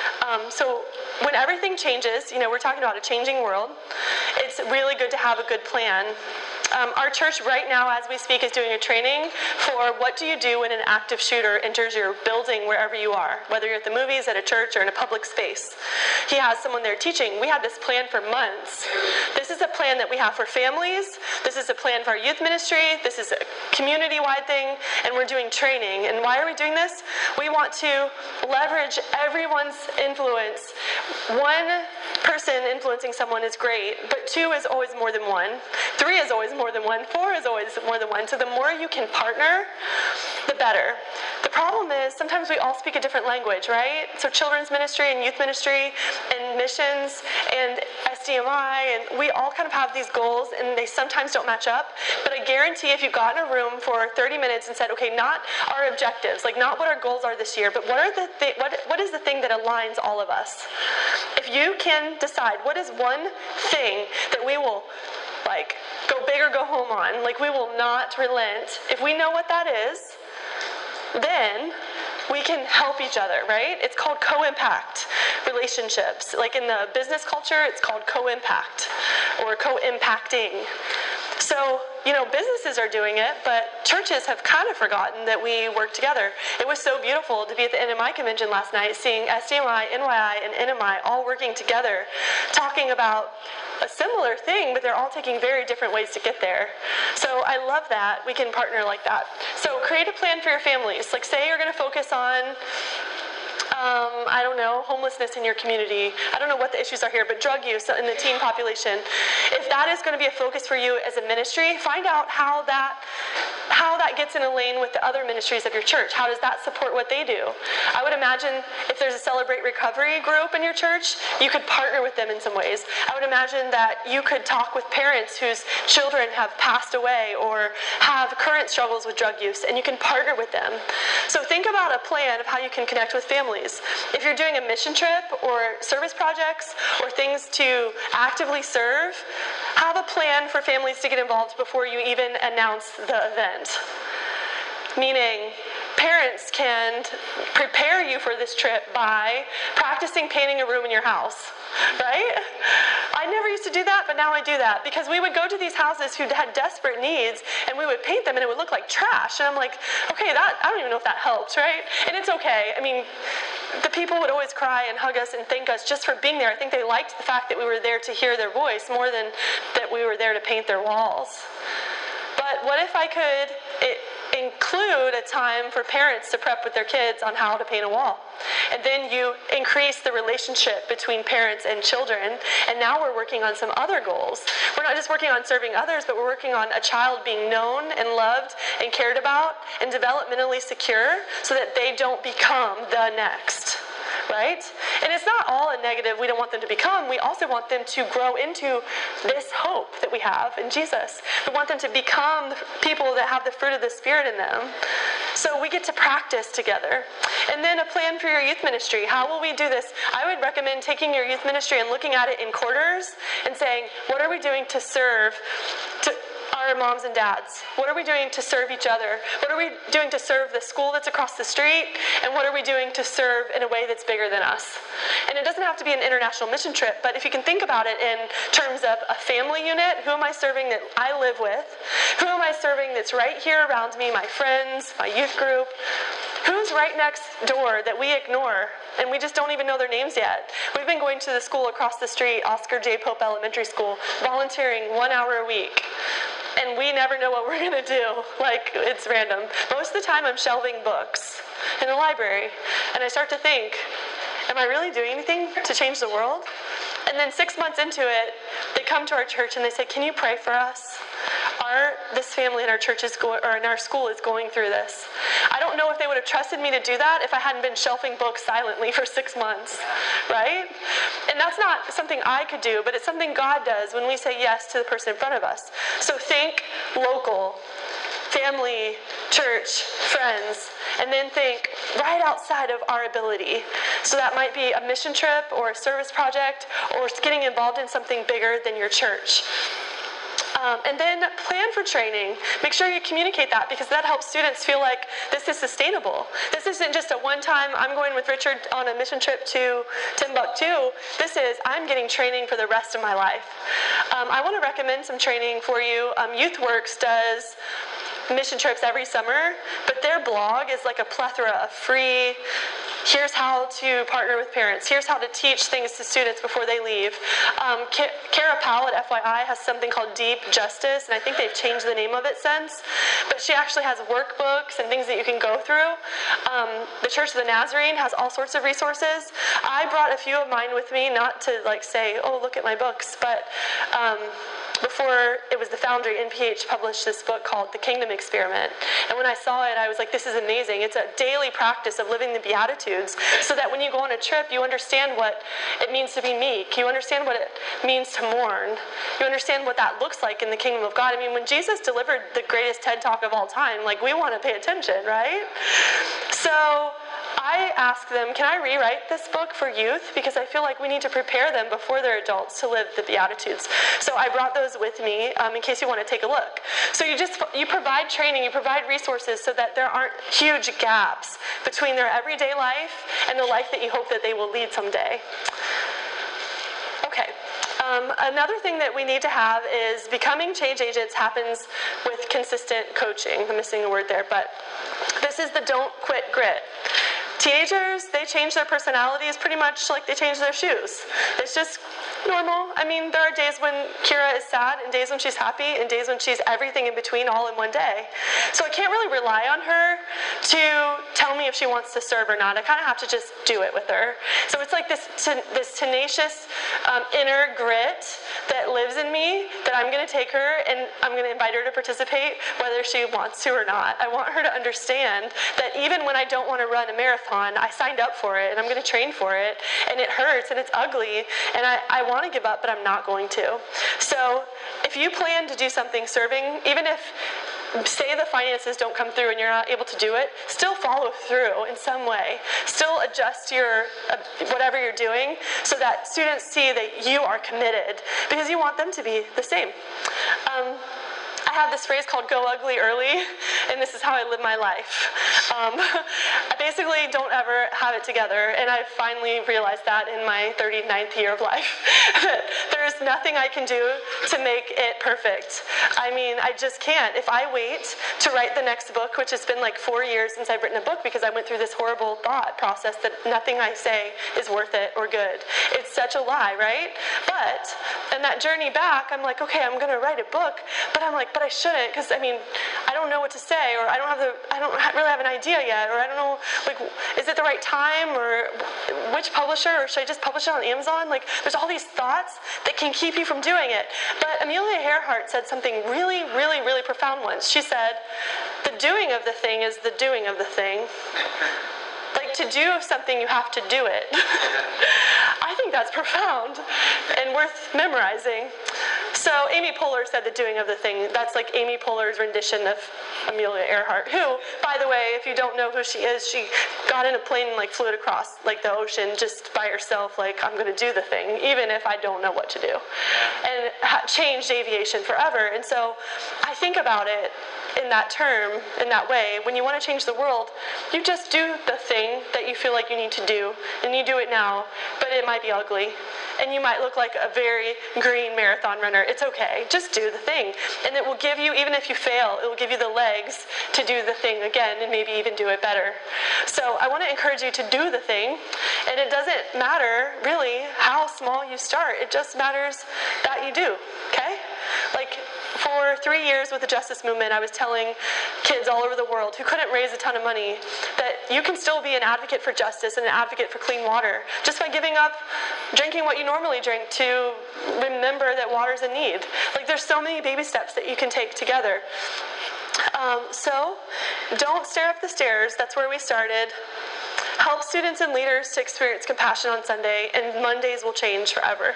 A: So when everything changes, we're talking about a changing world, it's really good to have a good plan. Our church right now, as we speak, is doing a training for what do you do when an active shooter enters your building wherever you are, whether you're at the movies, at a church, or in a public space. He has someone there teaching. We had this plan for months. This is a plan that we have for families. This is a plan for our youth ministry. This is a community-wide thing, and we're doing training. And why are we doing this? We want to leverage everyone's influence. 1 person influencing someone is great, but 2 is always more than 1. 3 is always more than 1. 4 is always more than 1. So the more you can partner, the better. The problem is sometimes we all speak a different language, right? So children's ministry and youth ministry and missions and SDMI, and we all kind of have these goals, and they sometimes don't match up. But I guarantee if you got in a room for 30 minutes and said, okay, not our objectives, like not what our goals are this year, but what is the thing that aligns all of us? If you can decide what is one thing that we will go big or go home on, we will not relent. If we know what that is, then we can help each other, right? It's called co-impact relationships. Like in the business culture, it's called co-impact or co-impacting. So, businesses are doing it, but churches have kind of forgotten that we work together. It was so beautiful to be at the NMI convention last night, seeing SDMI, NYI, and NMI all working together, talking about a similar thing, but they're all taking very different ways to get there. So I love that we can partner like that. So create a plan for your families. Say you're going to focus on I don't know, homelessness in your community. I don't know what the issues are here, but drug use in the teen population. If that is going to be a focus for you as a ministry, find out how that gets in a lane with the other ministries of your church. How does that support what they do? I would imagine if there's a Celebrate Recovery group in your church, you could partner with them in some ways. I would imagine that you could talk with parents whose children have passed away or have current struggles with drug use, and you can partner with them. So think about a plan of how you can connect with families. If you're doing a mission trip or service projects or things to actively serve, have a plan for families to get involved before you even announce the event. Meaning, parents can prepare you for this trip by practicing painting a room in your house, right? I never used to do that, but now I do that, because we would go to these houses who had desperate needs, and we would paint them, and it would look like trash. And I'm like, okay, I don't even know if that helps, right? And it's okay. I mean, the people would always cry and hug us and thank us just for being there. I think they liked the fact that we were there to hear their voice more than that we were there to paint their walls. But what if I could include a time for parents to prep with their kids on how to paint a wall? And then you increase the relationship between parents and children, and now we're working on some other goals. We're not just working on serving others, but we're working on a child being known and loved and cared about and developmentally secure so that they don't become the next. Right? And it's not all a negative we don't want them to become. We also want them to grow into this hope that we have in Jesus. We want them to become people that have the fruit of the Spirit in them. So we get to practice together. And then a plan for your youth ministry. How will we do this? I would recommend taking your youth ministry and looking at it in quarters and saying, what are we doing to serve our moms and dads? What are we doing to serve each other? What are we doing to serve the school that's across the street? And what are we doing to serve in a way that's bigger than us? And it doesn't have to be an international mission trip, but if you can think about it in terms of a family unit, who am I serving that I live with? Who am I serving that's right here around me, my friends, my youth group? Who's right next door that we ignore and we just don't even know their names yet? We've been going to the school across the street, Oscar J. Pope Elementary School, volunteering 1 hour a week. And we never know what we're going to do. Like, it's random. Most of the time I'm shelving books in the library. And I start to think, am I really doing anything to change the world? And then 6 months into it, they come to our church and they say, can you pray for us? This family in our church in our school is going through this. I don't know if they would have trusted me to do that if I hadn't been shelving books silently for 6 months, right? And that's not something I could do, but it's something God does when we say yes to the person in front of us. So think local, family, church, friends, and then think right outside of our ability. So that might be a mission trip or a service project or getting involved in something bigger than your church. And then plan for training. Make sure you communicate that, because that helps students feel like this is sustainable. This isn't just a one-time, I'm going with Richard on a mission trip to Timbuktu. This is, I'm getting training for the rest of my life. I want to recommend some training for you. YouthWorks does mission trips every summer, but their blog is like a plethora of free, here's how to partner with parents, here's how to teach things to students before they leave. Kara Powell at FYI has something called Deep Justice, and I think they've changed the name of it since, but she actually has workbooks and things that you can go through. The Church of the Nazarene has all sorts of resources. I brought a few of mine with me, not to like say, oh, look at my books, but before it was the Foundry, NPH published this book called The Kingdom Experiment. And when I saw it, I was like, this is amazing. It's a daily practice of living the Beatitudes so that when you go on a trip, you understand what it means to be meek. You understand what it means to mourn. You understand what that looks like in the kingdom of God. I mean, when Jesus delivered the greatest TED Talk of all time, like, we want to pay attention, right? So I asked them, can I rewrite this book for youth? Because I feel like we need to prepare them before they're adults to live the Beatitudes. So I brought those with me in case you want to take a look. So you provide training, you provide resources so that there aren't huge gaps between their everyday life and the life that you hope that they will lead someday. Okay. Another thing that we need to have is becoming change agents happens with consistent coaching. I'm missing a word there, but this is the don't quit grit. Teenagers, they change their personalities pretty much like they change their shoes. It's just normal. I mean, there are days when Kira is sad and days when she's happy and days when she's everything in between all in one day. So I can't really rely on her to tell me if she wants to serve or not. I kind of have to just do it with her. So it's like this tenacious inner grit that lives in me that I'm going to take her and I'm going to invite her to participate whether she wants to or not. I want her to understand that even when I don't want to run a marathon, I signed up for it and I'm going to train for it, and it hurts and it's ugly and I want to give up, but I'm not going to. So if you plan to do something serving, even if say the finances don't come through and you're not able to do it, still follow through in some way. Still adjust your whatever you're doing so that students see that you are committed, because you want them to be the same. I have this phrase called go ugly early, and this is how I live my life. I basically don't ever have it together, and I finally realized that in my 39th year of life. There's nothing I can do to make it perfect. I mean, I just can't. If I wait to write the next book, which has been like 4 years since I've written a book because I went through this horrible thought process that nothing I say is worth it or good. It's such a lie, right? But in that journey back, I'm like, okay, I'm going to write a book, but I'm like, but I shouldn't, because I mean, I don't know what to say, or I don't really have an idea yet, or I don't know, like, is it the right time, or which publisher, or should I just publish it on Amazon? Like, there's all these thoughts that can keep you from doing it. But Amelia Earhart said something really, really, really profound once. She said, the doing of the thing is the doing of the thing. Like, to do something, you have to do it. I think that's profound and worth memorizing. So Amy Poehler said the doing of the thing. That's like Amy Poehler's rendition of Amelia Earhart, who, by the way, if you don't know who she is, she got in a plane and like flew it across like the ocean just by herself, like, I'm going to do the thing, even if I don't know what to do. And changed aviation forever. And so I think about it in that term, in that way. When you want to change the world, you just do the thing that you feel like you need to do, and you do it now, but it might be ugly, and you might look like a very green marathon runner. It's okay, just do the thing, and it will give you, even if you fail, it will give you the legs to do the thing again, and maybe even do it better. So I want to encourage you to do the thing, and it doesn't matter, really, how small you start. It just matters that you do, okay? Like, for 3 years with the Justice Movement, I was telling kids all over the world who couldn't raise a ton of money that you can still be an advocate for justice and an advocate for clean water just by giving up drinking what you normally drink to remember that water's a need. Like, there's so many baby steps that you can take together. So don't stare up the stairs. That's where we started. Help students and leaders to experience compassion on Sunday, and Mondays will change forever.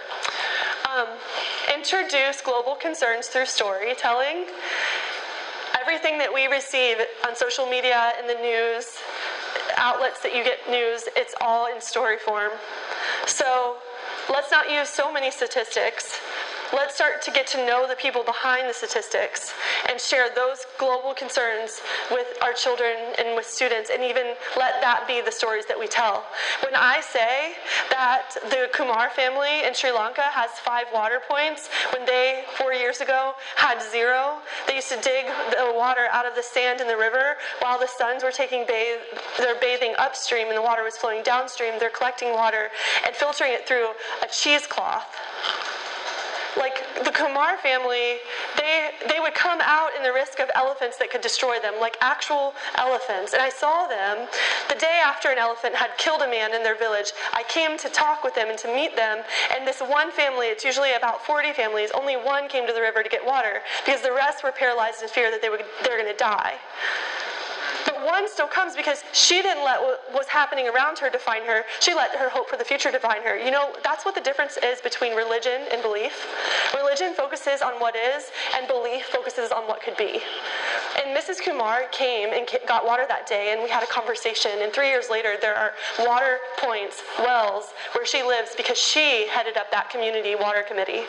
A: Introduce global concerns through storytelling. Everything that we receive on social media, in the news, outlets that you get news, it's all in story form. So let's not use so many statistics. Let's start to get to know the people behind the statistics and share those global concerns with our children and with students, and even let that be the stories that we tell. When I say that the Kumar family in Sri Lanka has 5 water points, when they, 4 years ago, had 0, they used to dig the water out of the sand in the river while the sons were they're bathing upstream and the water was flowing downstream. They're collecting water and filtering it through a cheesecloth. Like, the Kumar family, they would come out in the risk of elephants that could destroy them, like actual elephants. And I saw them the day after an elephant had killed a man in their village. I came to talk with them and to meet them, and this one family, it's usually about 40 families, only one came to the river to get water, because the rest were paralyzed in fear that they were going to die. But one still comes because she didn't let what was happening around her define her. She let her hope for the future define her. You know, that's what the difference is between religion and belief. Religion focuses on what is, and belief focuses on what could be. And Mrs. Kumar came and got water that day, and we had a conversation. And 3 years later, there are water points, wells, where she lives because she headed up that community water committee.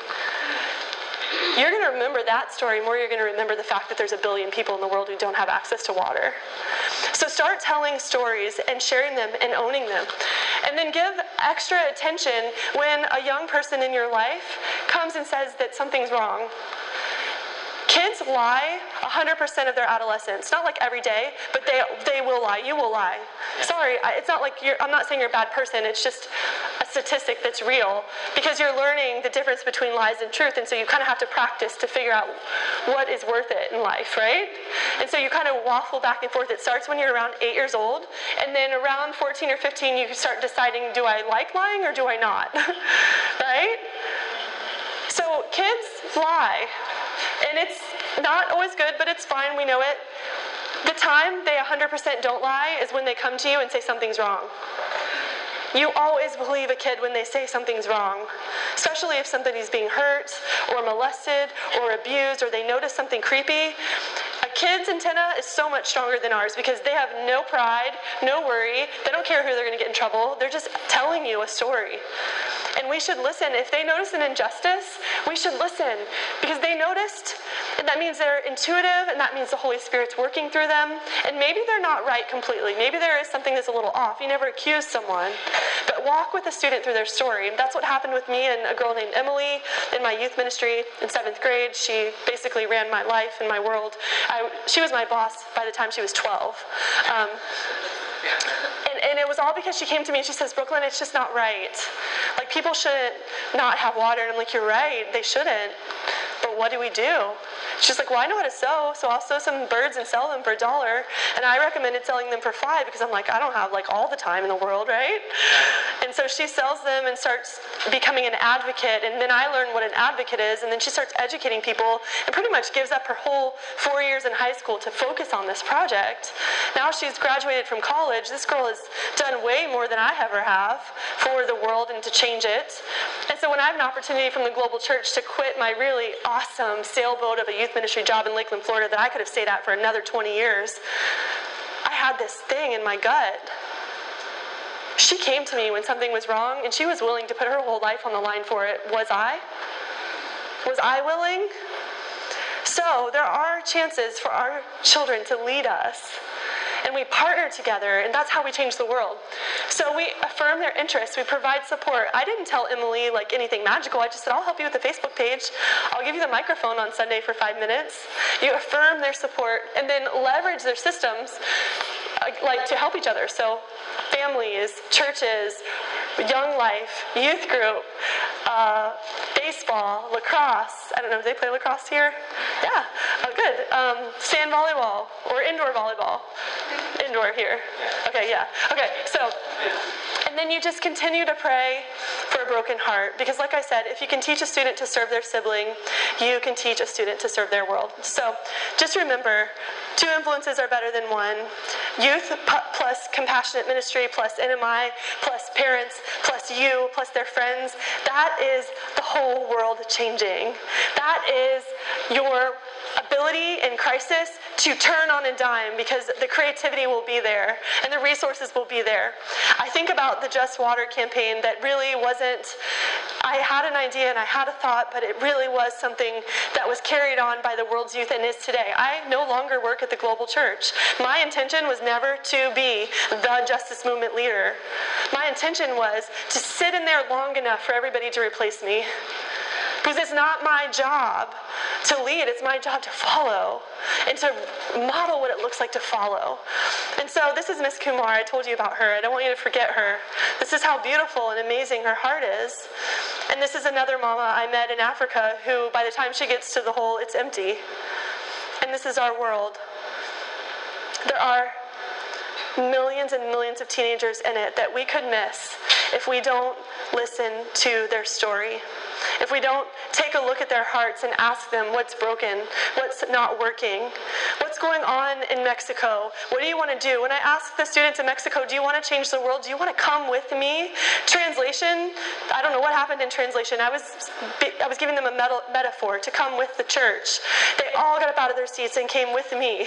A: You're going to remember that story more. You're going to remember the fact that there's 1 billion people in the world who don't have access to water. So start telling stories and sharing them and owning them. And then give extra attention when a young person in your life comes and says that something's wrong. Kids lie 100% of their adolescence. Not like every day, but they will lie. You will lie. Sorry, it's not like I'm not saying you're a bad person. It's just a statistic that's real, because you're learning the difference between lies and truth, and so you kind of have to practice to figure out what is worth it in life, right? And so you kind of waffle back and forth. It starts when you're around 8 years old, and then around 14 or 15, you start deciding, do I like lying or do I not? Right? So kids lie. And it's not always good, but it's fine, we know it. The time they 100% don't lie is when they come to you and say something's wrong. You always believe a kid when they say something's wrong, especially if somebody's being hurt or molested or abused, or they notice something creepy. A Like, kids' antenna is so much stronger than ours because they have no pride, no worry. They don't care who they're going to get in trouble. They're just telling you a story. And we should listen. If they notice an injustice, we should listen because they noticed, and that means they're intuitive, and that means the Holy Spirit's working through them. And maybe they're not right completely. Maybe there is something that's a little off. You never accuse someone, but walk with a student through their story. And that's what happened with me and a girl named Emily in my youth ministry in 7th grade. She basically ran my life and my world. She was my boss by the time she was 12. And it was all because she came to me and she says, Brooklyn, it's just not right. Like, people shouldn't not have water. And I'm like, you're right, they shouldn't. But what do we do? She's like, well, I know how to sew, so I'll sew some birds and sell them for $1. And I recommended selling them for $5 because I'm like, I don't have like all the time in the world, right? And so she sells them and starts becoming an advocate. And then I learned what an advocate is. And then she starts educating people and pretty much gives up her whole 4 years in high school to focus on this project. Now she's graduated from college. This girl has done way more than I ever have for the world and to change it. And so when I have an opportunity from the Global Church to quit my really awesome sailboat of a youth ministry job in Lakeland, Florida that I could have stayed at for another 20 years, I had this thing in my gut. She came to me when something was wrong, and she was willing to put her whole life on the line for it. Was I? Was I willing? So there are chances for our children to lead us. And we partner together, and that's how we change the world. So we affirm their interests. We provide support. I didn't tell Emily like anything magical. I just said, I'll help you with the Facebook page. I'll give you the microphone on Sunday for 5 minutes. You affirm their support, and then leverage their systems like to help each other. So families, churches, Young Life, youth group, baseball, lacrosse. I don't know, do they play lacrosse here? Yeah, oh, good. Sand volleyball or indoor volleyball. Indoor here. Okay, yeah. Okay, so, and then you just continue to pray for a broken heart. Because like I said, if you can teach a student to serve their sibling, you can teach a student to serve their world. So just remember, 2 influences are better than 1. Youth plus compassionate ministry plus NMI plus parents plus you plus their friends. That is the whole world changing. That is your ability in crisis to turn on a dime because the creativity will be there and the resources will be there. I think about the Just Water campaign that really wasn't, I had an idea and I had a thought, but it really was something that was carried on by the world's youth and is today. I no longer work at the Global Church. My intention was never to be the justice movement leader. My intention was to sit in there long enough for everybody to replace me. Because it's not my job to lead, it's my job to follow and to model what it looks like to follow. And so this is Miss Kumar. I told you about her. I don't want you to forget her. This is how beautiful and amazing her heart is. And this is another mama I met in Africa who, by the time she gets to the hole, it's empty. And this is our world. There are millions and millions of teenagers in it that we could miss if we don't listen to their story. If we don't take a look at their hearts and ask them what's broken, what's not working, what's going on in Mexico, what do you want to do? When I ask the students in Mexico, do you want to change the world? Do you want to come with me? Translation, I don't know what happened in translation. I was giving them a metaphor to come with the church. They all got up out of their seats and came with me.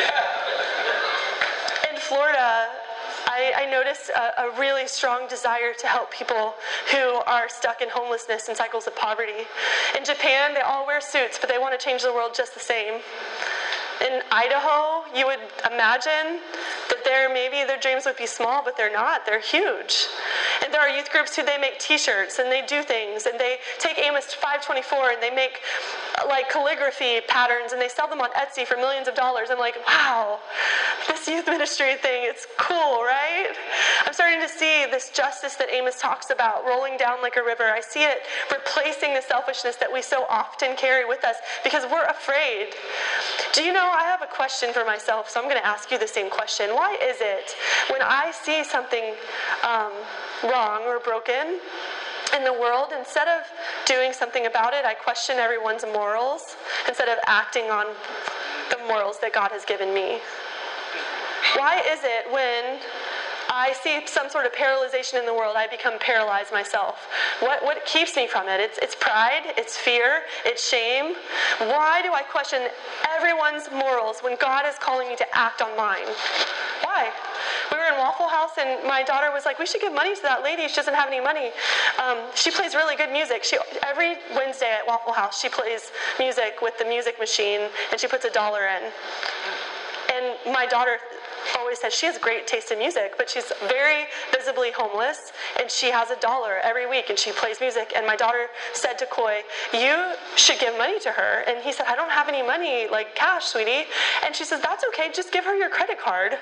A: In Florida, I noticed a really strong desire to help people who are stuck in homelessness and cycles of poverty. In Japan, they all wear suits, but they want to change the world just the same. In Idaho, you would imagine that maybe their dreams would be small, but they're not. They're huge. And there are youth groups who they make T-shirts and they do things, and they take Amos 5:24 and they make like calligraphy patterns and they sell them on Etsy for millions of dollars. I'm like, wow, this youth ministry thing, it's cool, right? I'm starting to see this justice that Amos talks about rolling down like a river. I see it replacing the selfishness that we so often carry with us because we're afraid. Do you know, I have a question for myself, so I'm going to ask you the same question. Why is it when I see something wrong or broken in the world, instead of doing something about it, I question everyone's morals instead of acting on the morals that God has given me? Why is it when I see some sort of paralyzation in the world, I become paralyzed myself. What keeps me from it? It's pride, it's fear, it's shame. Why do I question everyone's morals when God is calling me to act on mine? Why? We were in Waffle House, and my daughter was like, we should give money to that lady. She doesn't have any money. She plays really good music. Every Wednesday at Waffle House, she plays music with the music machine, and she puts $1 in. And my daughter always says she has great taste in music, but she's very visibly homeless, and she has $1 every week, and she plays music. And my daughter said to Coy, you should give money to her. And he said, I don't have any money, like cash, sweetie. And she says, that's okay, just give her your credit card.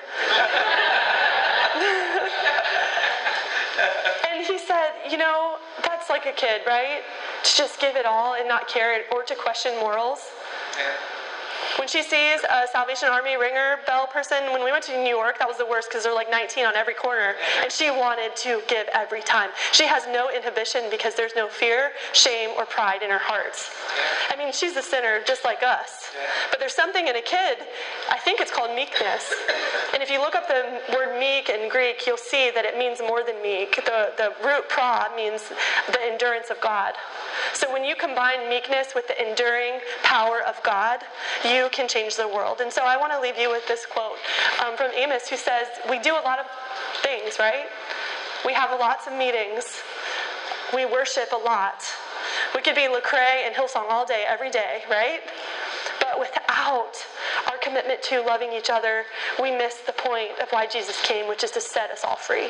A: And he said, that's like a kid, right? To just give it all and not care, or to question morals. When she sees a Salvation Army ringer bell person, when we went to New York, that was the worst because there were like 19 on every corner, and she wanted to give every time. She has no inhibition because there's no fear, shame, or pride in her heart. I mean, she's a sinner just like us. But there's something in a kid, I think it's called meekness. And if you look up the word meek in Greek, you'll see that it means more than meek. The root pra means the endurance of God. So when you combine meekness with the enduring power of God, you can change the world. And so I want to leave you with this quote from Amos, who says, we do a lot of things, right? We have lots of meetings. We worship a lot. We could be Lecrae and Hillsong all day, every day, right? But without our commitment to loving each other, we miss the point of why Jesus came, which is to set us all free.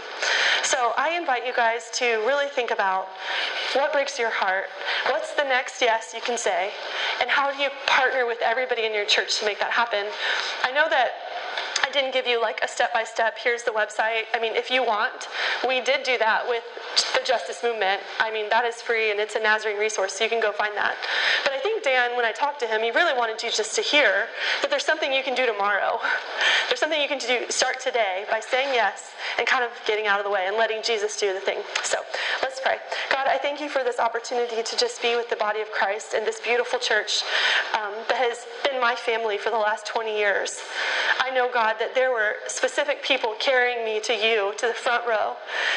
A: So I invite you guys to really think about what breaks your heart. What's the next yes you can say? And how do you partner with everybody in your church to make that happen? I know that I didn't give you like a step-by-step, here's the website. I mean, if you want, we did do that with the Justice Movement. I mean, that is free, and it's a Nazarene resource, so you can go find that. But I think Dan, when I talked to him, he really wanted you just to hear that there's something you can do tomorrow. There's something you can do, start today, by saying yes and kind of getting out of the way and letting Jesus do the thing. So let's pray. God, I thank you for this opportunity to just be with the body of Christ in this beautiful church that has been my family for the last 20 years. I know, God, that there were specific people carrying me to you, to the front row,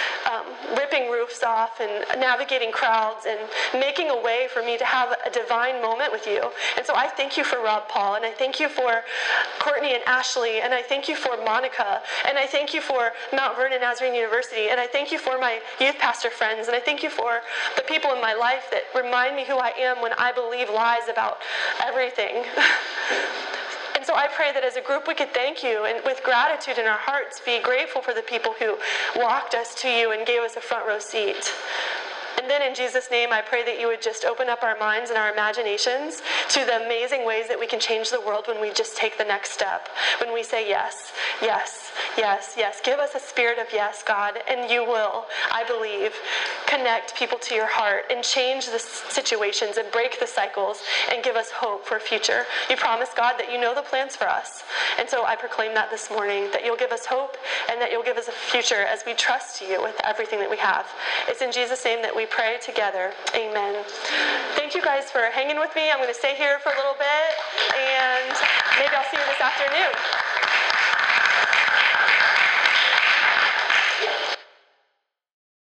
A: ripping roofs off and navigating crowds and making a way for me to have a divine moment with you. And so I thank you for Rob Paul, and I thank you for Courtney and Ashley, and I thank you for Monica, and I thank you for Mount Vernon Nazarene University, and I thank you for my youth pastor friends, and I thank you for the people in my life that remind me who I am when I believe lies about everything. And so I pray that as a group we could thank you, and with gratitude in our hearts be grateful for the people who walked us to you and gave us a front row seat. And then in Jesus' name, I pray that you would just open up our minds and our imaginations to the amazing ways that we can change the world when we just take the next step. When we say yes, yes, yes, yes. Give us a spirit of yes, God, and you will, I believe, connect people to your heart and change the situations and break the cycles and give us hope for a future. You promise, God, that you know the plans for us. And so I proclaim that this morning, that you'll give us hope and that you'll give us a future as we trust you with everything that we have. It's in Jesus' name that we pray together. Amen. Thank you guys for hanging with me. I'm going to stay here for a little bit, and maybe I'll see you this afternoon.